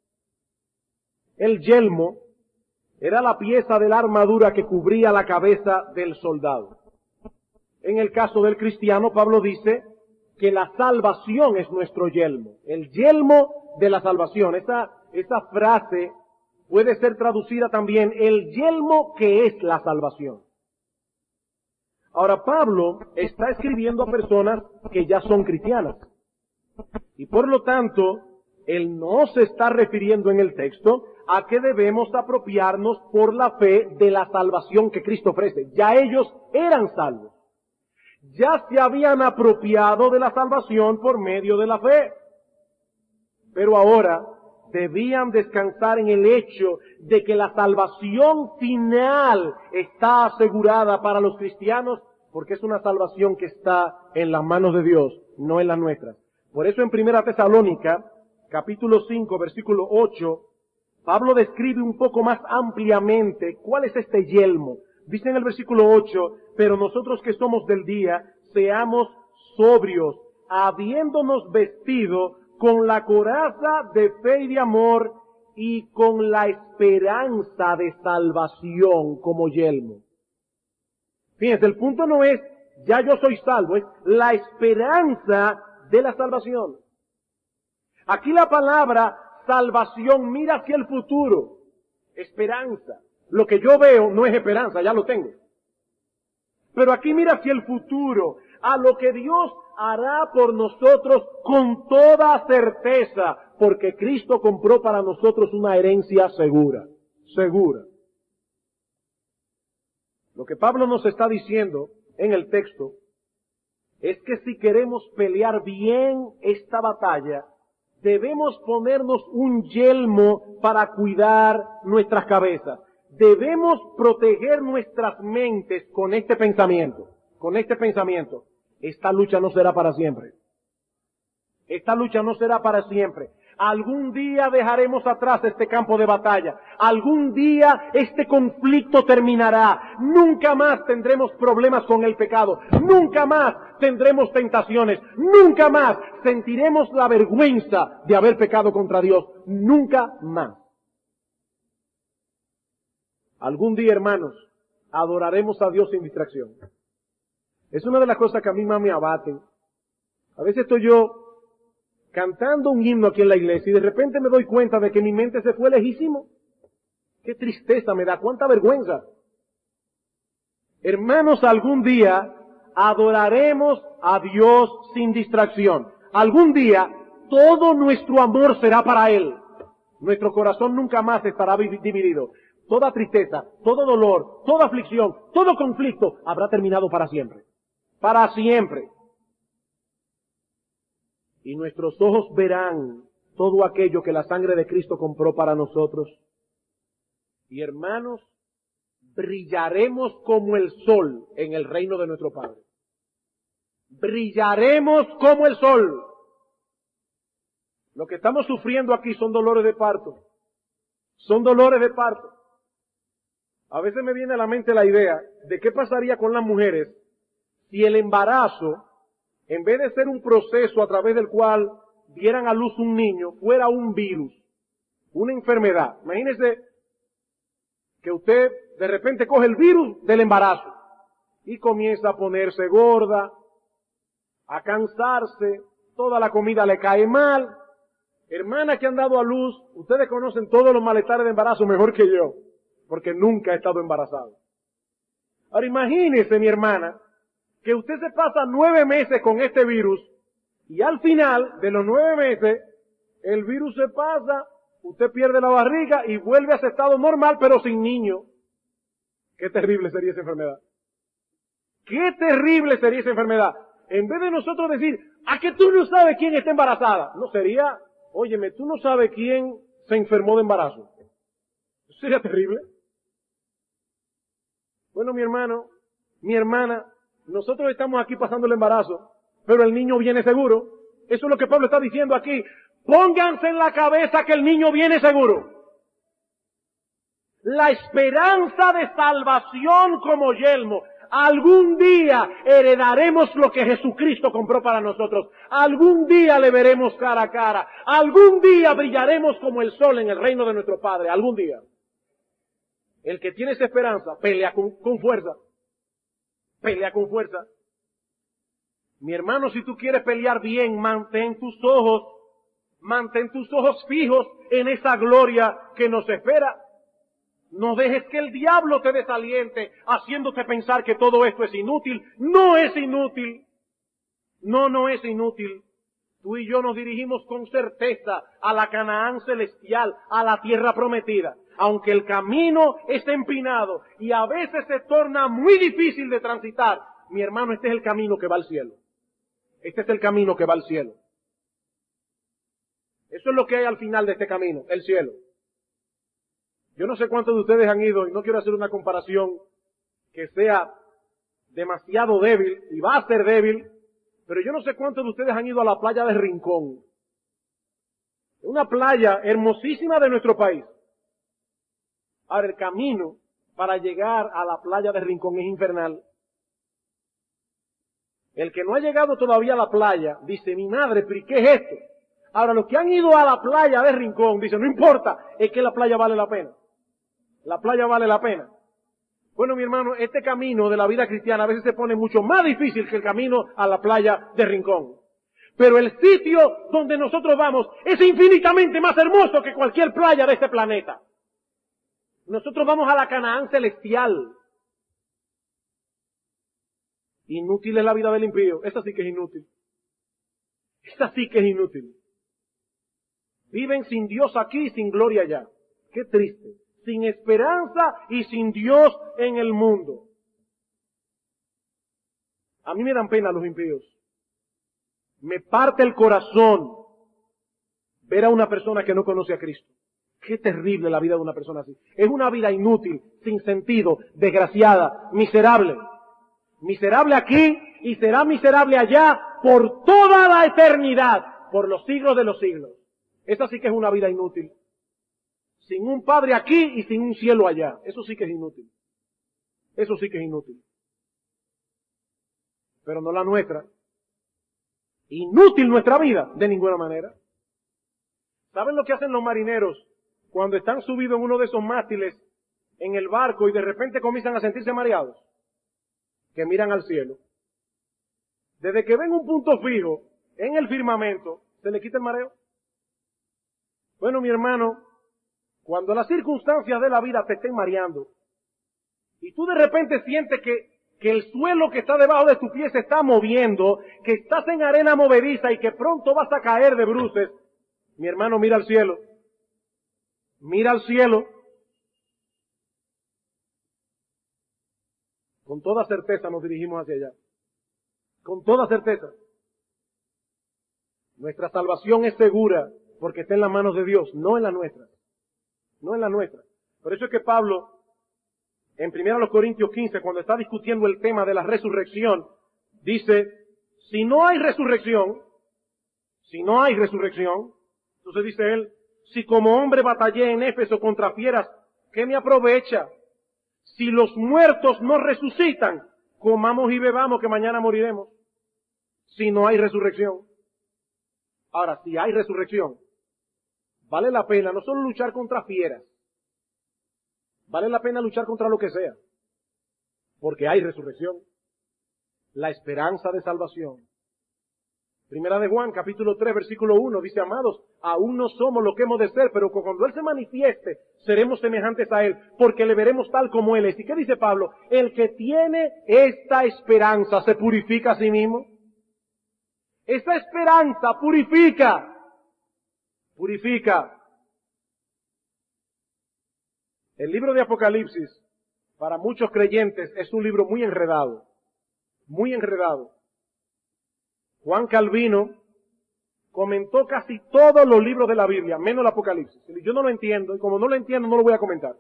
[SPEAKER 1] El yelmo era la pieza de la armadura que cubría la cabeza del soldado. En el caso del cristiano, Pablo dice que la salvación es nuestro yelmo. El yelmo de la salvación. Esa, esa frase puede ser traducida también, el yelmo que es la salvación. Ahora, Pablo está escribiendo a personas que ya son cristianas. Y por lo tanto, él no se está refiriendo en el texto a que debemos apropiarnos por la fe de la salvación que Cristo ofrece. Ya ellos eran salvos. Ya se habían apropiado de la salvación por medio de la fe. Pero ahora debían descansar en el hecho de que la salvación final está asegurada para los cristianos, porque es una salvación que está en las manos de Dios, no en las nuestras. Por eso en Primera Tesalónica, capítulo cinco, versículo ocho, Pablo describe un poco más ampliamente cuál es este yelmo. Dice en el versículo ocho, pero nosotros que somos del día, seamos sobrios, habiéndonos vestido con la coraza de fe y de amor y con la esperanza de salvación como yelmo. Fíjense, el punto no es, ya yo soy salvo, es la esperanza de la salvación. Aquí la palabra salvación mira hacia el futuro, esperanza. Lo que yo veo no es esperanza, ya lo tengo. Pero aquí mira hacia el futuro, a lo que Dios hará por nosotros con toda certeza, porque Cristo compró para nosotros una herencia segura, segura. Lo que Pablo nos está diciendo en el texto es que si queremos pelear bien esta batalla, debemos ponernos un yelmo para cuidar nuestras cabezas. Debemos proteger nuestras mentes con este pensamiento, con este pensamiento. Esta lucha no será para siempre. Esta lucha no será para siempre. Algún día dejaremos atrás este campo de batalla. Algún día este conflicto terminará. Nunca más tendremos problemas con el pecado. Nunca más tendremos tentaciones. Nunca más sentiremos la vergüenza de haber pecado contra Dios. Nunca más. Algún día, hermanos, adoraremos a Dios sin distracción. Es una de las cosas que a mí más me abaten. A veces estoy yo cantando un himno aquí en la iglesia y de repente me doy cuenta de que mi mente se fue lejísimo. Qué tristeza me da, cuánta vergüenza. Hermanos, algún día adoraremos a Dios sin distracción. Algún día todo nuestro amor será para Él. Nuestro corazón nunca más estará dividido. Toda tristeza, todo dolor, toda aflicción, todo conflicto habrá terminado para siempre. Para siempre. Y nuestros ojos verán todo aquello que la sangre de Cristo compró para nosotros. Y hermanos, brillaremos como el sol en el reino de nuestro Padre. Brillaremos como el sol. Lo que estamos sufriendo aquí son dolores de parto. Son dolores de parto. A veces me viene a la mente la idea de qué pasaría con las mujeres si el embarazo, en vez de ser un proceso a través del cual dieran a luz un niño, fuera un virus, una enfermedad. Imagínese que usted de repente coge el virus del embarazo y comienza a ponerse gorda, a cansarse, toda la comida le cae mal. Hermana que han dado a luz, ustedes conocen todos los malestares de embarazo mejor que yo, porque nunca he estado embarazado. Ahora imagínese, mi hermana, que usted se pasa nueve meses con este virus y al final de los nueve meses el virus se pasa, usted pierde la barriga y vuelve a su estado normal pero sin niño. Qué terrible sería esa enfermedad. Qué terrible sería esa enfermedad. En vez de nosotros decir, ¿a que tú no sabes quién está embarazada? No sería, óyeme, tú no sabes quién se enfermó de embarazo. Eso sería terrible. Bueno, mi hermano, mi hermana, nosotros estamos aquí pasando el embarazo, pero el niño viene seguro. Eso es lo que Pablo está diciendo aquí. Pónganse en la cabeza que el niño viene seguro. La esperanza de salvación como yelmo. Algún día heredaremos lo que Jesucristo compró para nosotros. Algún día le veremos cara a cara. Algún día brillaremos como el sol en el reino de nuestro Padre. Algún día. El que tiene esa esperanza pelea con, con fuerza. Pelea con fuerza. Mi hermano, si tú quieres pelear bien, mantén tus ojos, mantén tus ojos fijos en esa gloria que nos espera. No dejes que el diablo te desaliente, haciéndote pensar que todo esto es inútil. No es inútil. No, no es inútil. Tú y yo nos dirigimos con certeza a la Canaán celestial, a la tierra prometida. Aunque el camino es empinado y a veces se torna muy difícil de transitar, mi hermano, este es el camino que va al cielo. Este es el camino que va al cielo. Eso es lo que hay al final de este camino, el cielo. Yo no sé cuántos de ustedes han ido, y no quiero hacer una comparación que sea demasiado débil, y va a ser débil, pero yo no sé cuántos de ustedes han ido a la playa de Rincón. Una playa hermosísima de nuestro país. Ahora, el camino para llegar a la playa de Rincón es infernal. El que no ha llegado todavía a la playa dice, mi madre, pero ¿y qué es esto? Ahora, los que han ido a la playa de Rincón dicen, no importa, es que la playa vale la pena. La playa vale la pena. Bueno, mi hermano, este camino de la vida cristiana a veces se pone mucho más difícil que el camino a la playa de Rincón. Pero el sitio donde nosotros vamos es infinitamente más hermoso que cualquier playa de este planeta. Nosotros vamos a la Canaán celestial. Inútil es la vida del impío. Esa sí que es inútil. Esa sí que es inútil. Viven sin Dios aquí y sin gloria allá. Qué triste. Sin esperanza y sin Dios en el mundo. A mí me dan pena los impíos. Me parte el corazón ver a una persona que no conoce a Cristo. Qué terrible la vida de una persona así. Es una vida inútil, sin sentido, desgraciada, miserable. Miserable aquí y será miserable allá por toda la eternidad, por los siglos de los siglos. Esa sí que es una vida inútil. Sin un Padre aquí y sin un cielo allá. Eso sí que es inútil. Eso sí que es inútil. Pero no la nuestra. Inútil nuestra vida, de ninguna manera. ¿Saben lo que hacen los marineros cuando están subidos en uno de esos mástiles en el barco y de repente comienzan a sentirse mareados? Que miran al cielo. Desde que ven un punto fijo en el firmamento, se le quita el mareo. Bueno, mi hermano, cuando las circunstancias de la vida te estén mareando y tú de repente sientes que, que el suelo que está debajo de tu pie se está moviendo, que estás en arena movediza y que pronto vas a caer de bruces, mi hermano, mira al cielo. Mira al cielo. Con toda certeza nos dirigimos hacia allá. Con toda certeza. Nuestra salvación es segura porque está en las manos de Dios, no en la nuestra. No en la nuestra. Por eso es que Pablo, en primero Corintios quince, cuando está discutiendo el tema de la resurrección, dice, si no hay resurrección, si no hay resurrección, entonces dice él, si como hombre batallé en Éfeso contra fieras, ¿qué me aprovecha? Si los muertos no resucitan, comamos y bebamos que mañana moriremos. Si no hay resurrección. Ahora, si hay resurrección, vale la pena no solo luchar contra fieras, vale la pena luchar contra lo que sea, porque hay resurrección. La esperanza de salvación. Primera de Juan, capítulo tres, versículo uno, dice, amados, aún no somos lo que hemos de ser, pero cuando Él se manifieste, seremos semejantes a Él, porque le veremos tal como Él es. ¿Y qué dice Pablo? El que tiene esta esperanza se purifica a sí mismo. Esta esperanza purifica. Purifica. El libro de Apocalipsis, para muchos creyentes, es un libro muy enredado. Muy enredado. Juan Calvino comentó casi todos los libros de la Biblia, menos el Apocalipsis. Yo no lo entiendo, y como no lo entiendo, no lo voy a comentar.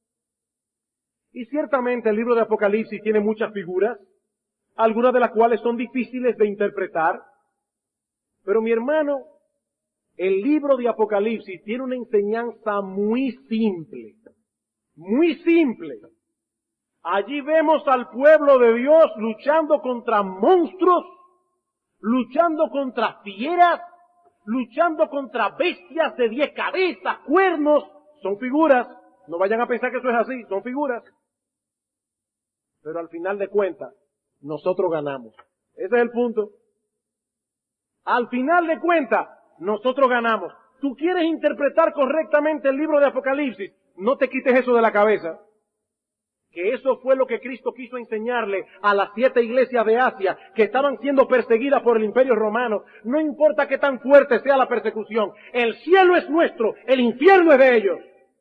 [SPEAKER 1] Y ciertamente el libro de Apocalipsis tiene muchas figuras, algunas de las cuales son difíciles de interpretar. Pero mi hermano, el libro de Apocalipsis tiene una enseñanza muy simple, muy simple. Allí vemos al pueblo de Dios luchando contra monstruos, luchando contra fieras, luchando contra bestias de diez cabezas, cuernos. Son figuras, no vayan a pensar que eso es así, son figuras. Pero al final de cuentas, nosotros ganamos. Ese es el punto. Al final de cuentas, nosotros ganamos. Tú quieres interpretar correctamente el libro de Apocalipsis, no te quites eso de la cabeza. Que eso fue lo que Cristo quiso enseñarle a las siete iglesias de Asia que estaban siendo perseguidas por el Imperio Romano. No importa qué tan fuerte sea la persecución, el cielo es nuestro, el infierno es de ellos.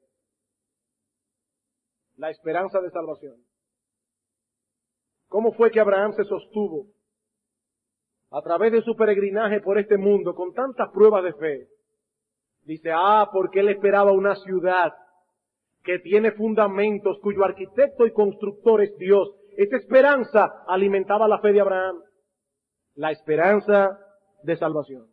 [SPEAKER 1] La esperanza de salvación. ¿Cómo fue que Abraham se sostuvo a través de su peregrinaje por este mundo con tantas pruebas de fe? Dice, ah, porque él esperaba una ciudad que tiene fundamentos, cuyo arquitecto y constructor es Dios. Esa esperanza alimentaba la fe de Abraham. La esperanza de salvación.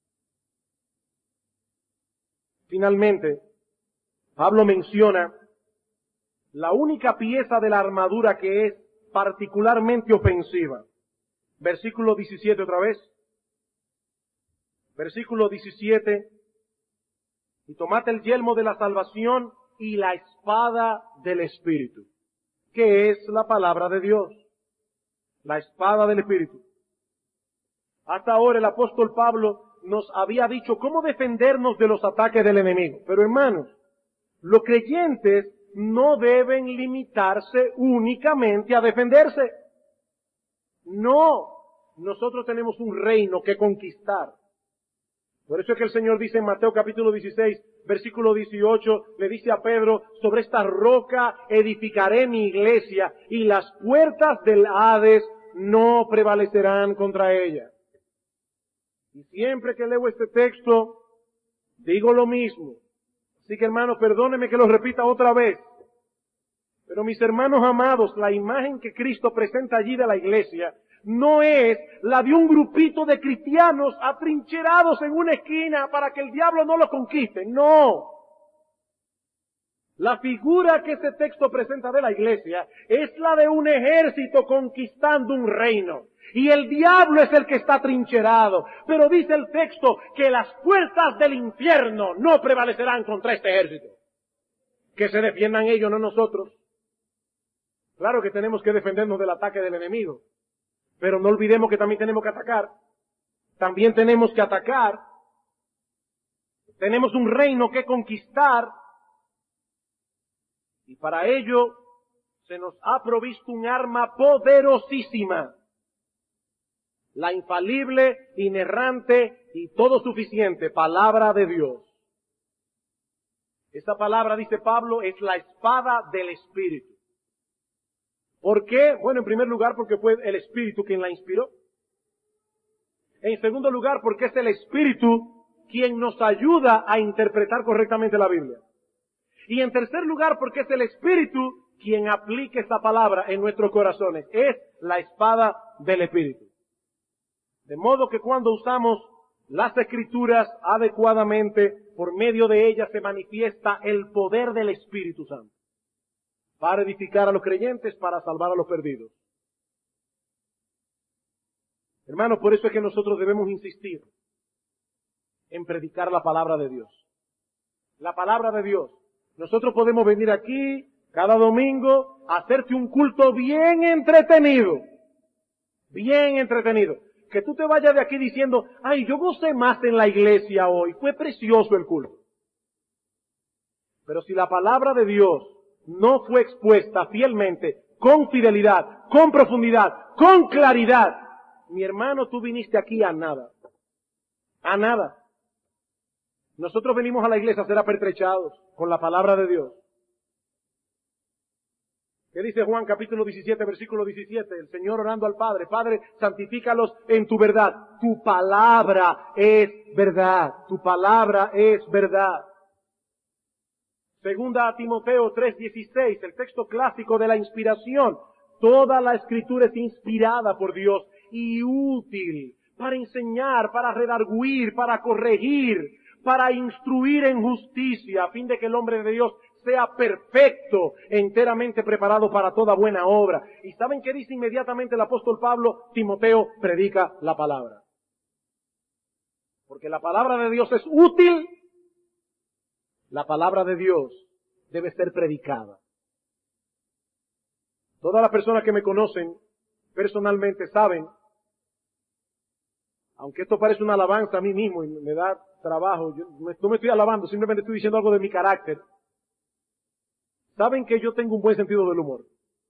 [SPEAKER 1] Finalmente, Pablo menciona la única pieza de la armadura que es particularmente ofensiva. Versículo diecisiete otra vez. Versículo diecisiete. Y tomad el yelmo de la salvación y la espada del Espíritu, que es la palabra de Dios. La espada del Espíritu. Hasta ahora el apóstol Pablo nos había dicho cómo defendernos de los ataques del enemigo. Pero hermanos, los creyentes no deben limitarse únicamente a defenderse. No, nosotros tenemos un reino que conquistar. Por eso es que el Señor dice en Mateo capítulo dieciséis, versículo dieciocho, le dice a Pedro, sobre esta roca edificaré mi iglesia y las puertas del Hades no prevalecerán contra ella. Y siempre que leo este texto, digo lo mismo. Así que hermanos, perdónenme que lo repita otra vez. Pero mis hermanos amados, la imagen que Cristo presenta allí de la iglesia no es la de un grupito de cristianos atrincherados en una esquina para que el diablo no los conquiste. No. La figura que ese texto presenta de la iglesia es la de un ejército conquistando un reino. Y el diablo es el que está atrincherado. Pero dice el texto que las puertas del infierno no prevalecerán contra este ejército. Que se defiendan ellos, no nosotros. Claro que tenemos que defendernos del ataque del enemigo. Pero no olvidemos que también tenemos que atacar. También tenemos que atacar. Tenemos un reino que conquistar. Y para ello se nos ha provisto un arma poderosísima. La infalible, inerrante y todo suficiente palabra de Dios. Esta palabra, dice Pablo, es la espada del Espíritu. ¿Por qué? Bueno, en primer lugar, porque fue el Espíritu quien la inspiró. En segundo lugar, porque es el Espíritu quien nos ayuda a interpretar correctamente la Biblia. Y en tercer lugar, porque es el Espíritu quien aplica esta palabra en nuestros corazones. Es la espada del Espíritu. De modo que cuando usamos las Escrituras adecuadamente, por medio de ellas se manifiesta el poder del Espíritu Santo. Para edificar a los creyentes, para salvar a los perdidos. Hermanos, por eso es que nosotros debemos insistir en predicar la palabra de Dios. La palabra de Dios. Nosotros podemos venir aquí cada domingo a hacerte un culto bien entretenido. Bien entretenido. Que tú te vayas de aquí diciendo, ay, yo gocé más en la iglesia hoy. Fue precioso el culto. Pero si la palabra de Dios no fue expuesta fielmente, con fidelidad, con profundidad, con claridad, mi hermano, tú viniste aquí a nada. A nada. Nosotros venimos a la iglesia a ser apertrechados con la palabra de Dios. ¿Qué dice Juan capítulo diecisiete, versículo diecisiete? El Señor orando al Padre: Padre, santifícalos en tu verdad. Tu palabra es verdad. Tu palabra es verdad. Segunda a Timoteo tres dieciséis, el texto clásico de la inspiración. Toda la Escritura es inspirada por Dios y útil para enseñar, para redarguir, para corregir, para instruir en justicia, a fin de que el hombre de Dios sea perfecto, enteramente preparado para toda buena obra. ¿Y saben qué dice inmediatamente el apóstol Pablo? Timoteo, predica la palabra. Porque la palabra de Dios es útil. La palabra de Dios debe ser predicada. Todas las personas que me conocen personalmente saben, aunque esto parece una alabanza a mí mismo y me da trabajo, yo no me estoy alabando, simplemente estoy diciendo algo de mi carácter. Saben que yo tengo un buen sentido del humor.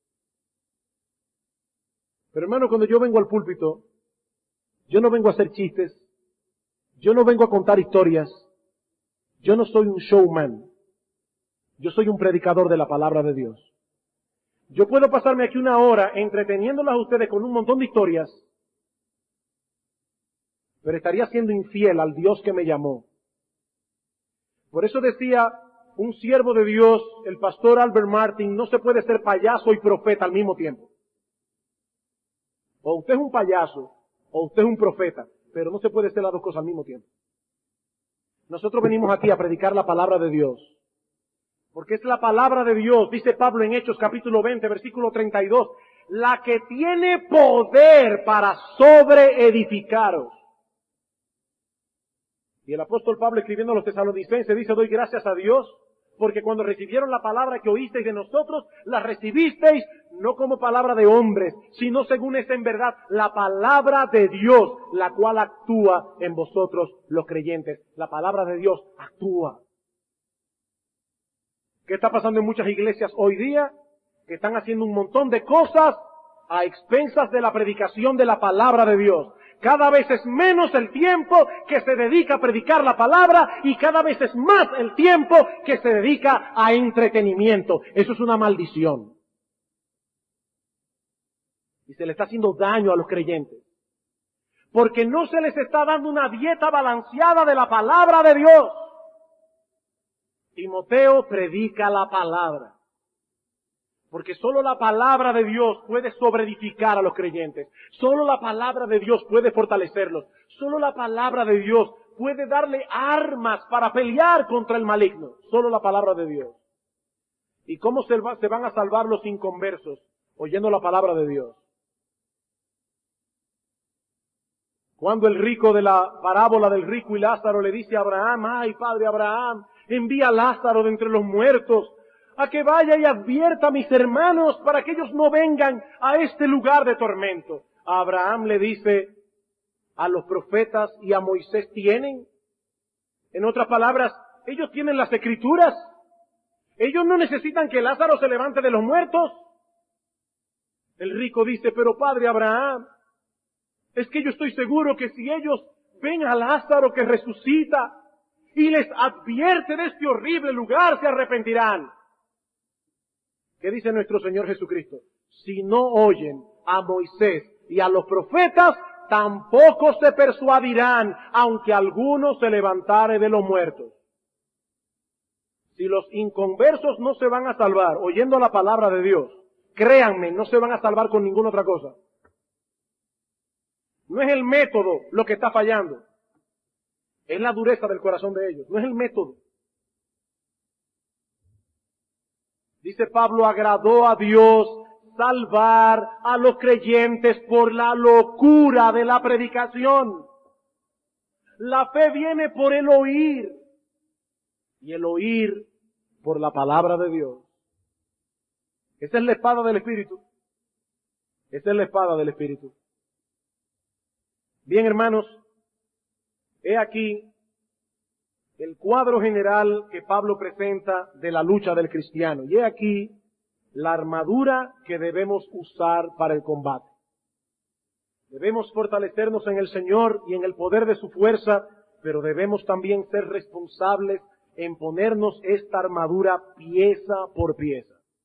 [SPEAKER 1] Pero hermano, cuando yo vengo al púlpito, yo no vengo a hacer chistes, yo no vengo a contar historias, yo no soy un showman, yo soy un predicador de la palabra de Dios. Yo puedo pasarme aquí una hora entreteniéndolas a ustedes con un montón de historias, pero estaría siendo infiel al Dios que me llamó. Por eso decía un siervo de Dios, el pastor Albert Martin: no se puede ser payaso y profeta al mismo tiempo. O usted es un payaso, o usted es un profeta, pero no se puede ser las dos cosas al mismo tiempo. Nosotros venimos aquí a predicar la palabra de Dios, porque es la palabra de Dios, dice Pablo en Hechos capítulo veinte, versículo treinta y dos, la que tiene poder para sobreedificaros. Y el apóstol Pablo, escribiendo a los tesalonicenses, dice: doy gracias a Dios, porque cuando recibieron la palabra que oísteis de nosotros, la recibisteis no como palabra de hombres, sino según es en verdad la palabra de Dios, la cual actúa en vosotros los creyentes. La palabra de Dios actúa. ¿Qué está pasando en muchas iglesias hoy día? Que están haciendo un montón de cosas a expensas de la predicación de la palabra de Dios. Cada vez es menos el tiempo que se dedica a predicar la palabra y cada vez es más el tiempo que se dedica a entretenimiento. Eso es una maldición. Y se le está haciendo daño a los creyentes. Porque no se les está dando una dieta balanceada de la palabra de Dios. Timoteo, predica la palabra. Porque solo la palabra de Dios puede sobreedificar a los creyentes. Solo la palabra de Dios puede fortalecerlos. Solo la palabra de Dios puede darle armas para pelear contra el maligno. Solo la palabra de Dios. ¿Y cómo se, va, se van a salvar los inconversos? Oyendo la palabra de Dios. Cuando el rico de la parábola del rico y Lázaro le dice a Abraham: ay, padre Abraham, envía a Lázaro de entre los muertos a que vaya y advierta a mis hermanos para que ellos no vengan a este lugar de tormento. A Abraham le dice: a los profetas y a Moisés tienen. En otras palabras, ellos tienen las escrituras. Ellos no necesitan que Lázaro se levante de los muertos. El rico dice: pero padre Abraham, es que yo estoy seguro que si ellos ven a Lázaro que resucita y les advierte de este horrible lugar, se arrepentirán. ¿Qué dice nuestro Señor Jesucristo? Si no oyen a Moisés y a los profetas, tampoco se persuadirán, aunque alguno se levantare de los muertos. Si los inconversos no se van a salvar oyendo la palabra de Dios, créanme, no se van a salvar con ninguna otra cosa. No es el método lo que está fallando. Es la dureza del corazón de ellos. No es el método. Dice Pablo: agradó a Dios salvar a los creyentes por la locura de la predicación. La fe viene por el oír. Y el oír por la palabra de Dios. Esa es la espada del Espíritu. Esa es la espada del Espíritu. Bien, hermanos, he aquí el cuadro general que Pablo presenta de la lucha del cristiano. Y he aquí la armadura que debemos usar para el combate. Debemos fortalecernos en el Señor y en el poder de su fuerza, pero debemos también ser responsables en ponernos esta armadura pieza por pieza.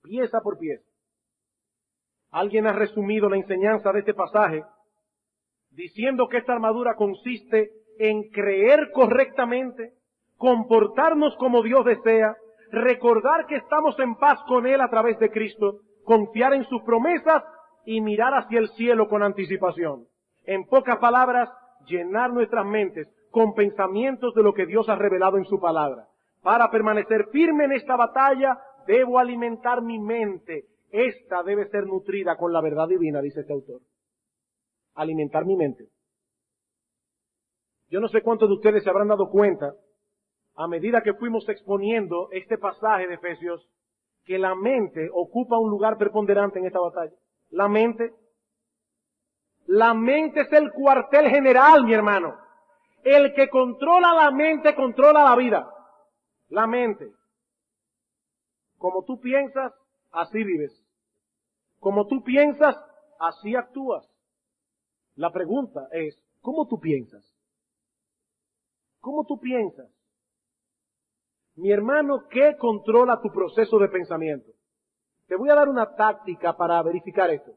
[SPEAKER 1] pieza por pieza. Alguien ha resumido la enseñanza de este pasaje diciendo que esta armadura consiste en creer correctamente, comportarnos como Dios desea, recordar que estamos en paz con Él a través de Cristo, confiar en sus promesas y mirar hacia el cielo con anticipación. En pocas palabras, llenar nuestras mentes con pensamientos de lo que Dios ha revelado en su palabra. Para permanecer firme en esta batalla, debo alimentar mi mente. Esta debe ser nutrida con la verdad divina, dice este autor. Alimentar mi mente. Yo no sé cuántos de ustedes se habrán dado cuenta, a medida que fuimos exponiendo este pasaje de Efesios, que la mente ocupa un lugar preponderante en esta batalla. La mente. La mente es el cuartel general, mi hermano. El que controla la mente, controla la vida. La mente. Como tú piensas, así vives. Como tú piensas, así actúas. La pregunta es, ¿cómo tú piensas? ¿Cómo tú piensas? Mi hermano, ¿qué controla tu proceso de pensamiento? Te voy a dar una táctica para verificar esto.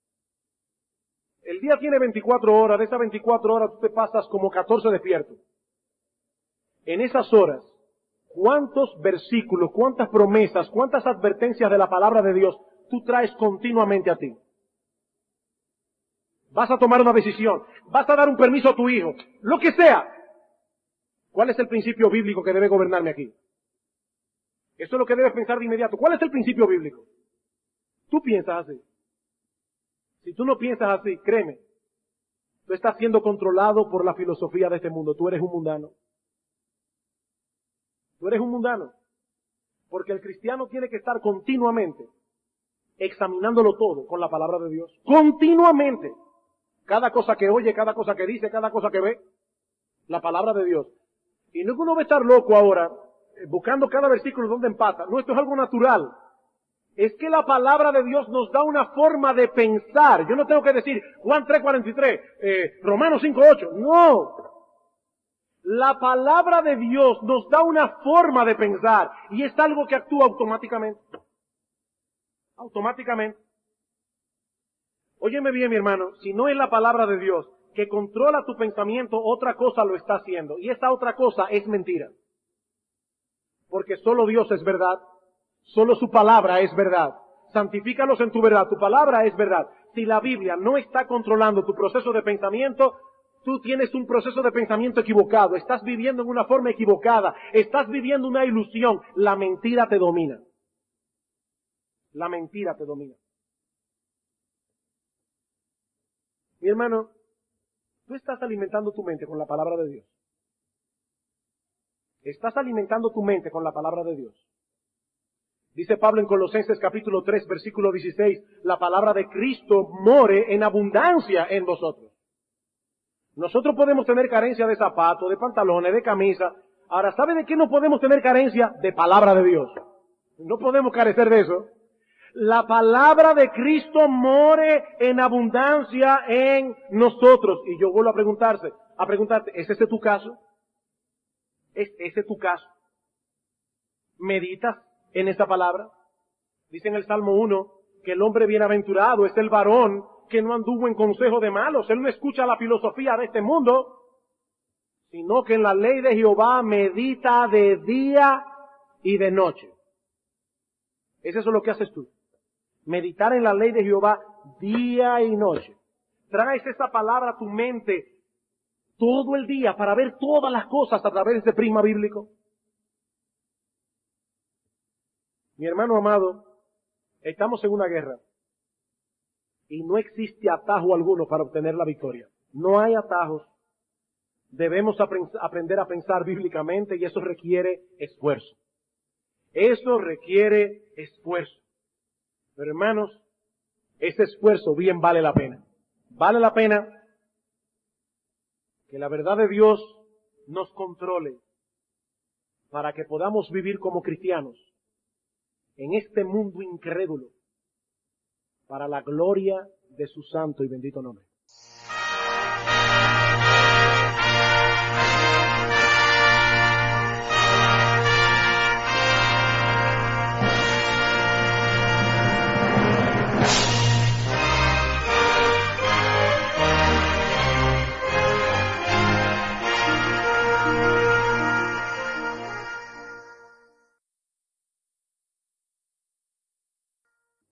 [SPEAKER 1] El día tiene veinticuatro horas, de esas veinticuatro horas tú te pasas como catorce despierto. En esas horas, ¿cuántos versículos, cuántas promesas, cuántas advertencias de la palabra de Dios tú traes continuamente a ti? Vas a tomar una decisión, vas a dar un permiso a tu hijo, lo que sea. ¿Cuál es el principio bíblico que debe gobernarme aquí? Eso es lo que debes pensar de inmediato. ¿Cuál es el principio bíblico? Tú piensas así. Si tú no piensas así, créeme, tú estás siendo controlado por la filosofía de este mundo. Tú eres un mundano. Tú eres un mundano. Porque el cristiano tiene que estar continuamente examinándolo todo con la palabra de Dios. Continuamente. Cada cosa que oye, cada cosa que dice, cada cosa que ve, la palabra de Dios. Y no es que uno va a estar loco ahora, buscando cada versículo donde empata. No, esto es algo natural. Es que la palabra de Dios nos da una forma de pensar. Yo no tengo que decir Juan tres cuarenta y tres, eh, Romanos cinco ocho. No. La palabra de Dios nos da una forma de pensar. Y es algo que actúa automáticamente. Automáticamente. Óyeme bien, mi hermano. Si no es la palabra de Dios que controla tu pensamiento, otra cosa lo está haciendo. Y esa otra cosa es mentira. Porque solo Dios es verdad. Solo su palabra es verdad. Santifícalos en tu verdad. Tu palabra es verdad. Si la Biblia no está controlando tu proceso de pensamiento, tú tienes un proceso de pensamiento equivocado. Estás viviendo en una forma equivocada. Estás viviendo una ilusión. La mentira te domina. La mentira te domina. Mi hermano, tú estás alimentando tu mente con la palabra de Dios. Estás alimentando tu mente con la palabra de Dios. Dice Pablo en Colosenses capítulo tres, versículo dieciséis, la palabra de Cristo more en abundancia en vosotros. Nosotros podemos tener carencia de zapatos, de pantalones, de camisa. Ahora, ¿sabe de qué no podemos tener carencia? De palabra de Dios. No podemos carecer de eso. La palabra de Cristo more en abundancia en nosotros. Y yo vuelvo a preguntarse, a preguntarte, ¿es ese tu caso? ¿Es ese tu caso? ¿Meditas en esa palabra? Dice en el Salmo uno que el hombre bienaventurado es el varón que no anduvo en consejo de malos. Él no escucha la filosofía de este mundo, sino que en la ley de Jehová medita de día y de noche. ¿Es eso lo que haces tú? Meditar en la ley de Jehová día y noche. Traes esa palabra a tu mente todo el día para ver todas las cosas a través de este prisma bíblico. Mi hermano amado, estamos en una guerra y no existe atajo alguno para obtener la victoria. No hay atajos. Debemos aprender a pensar bíblicamente y eso requiere esfuerzo. Eso requiere esfuerzo. Pero hermanos, ese esfuerzo bien vale la pena. Vale la pena que la verdad de Dios nos controle para que podamos vivir como cristianos en este mundo incrédulo para la gloria de su santo y bendito nombre.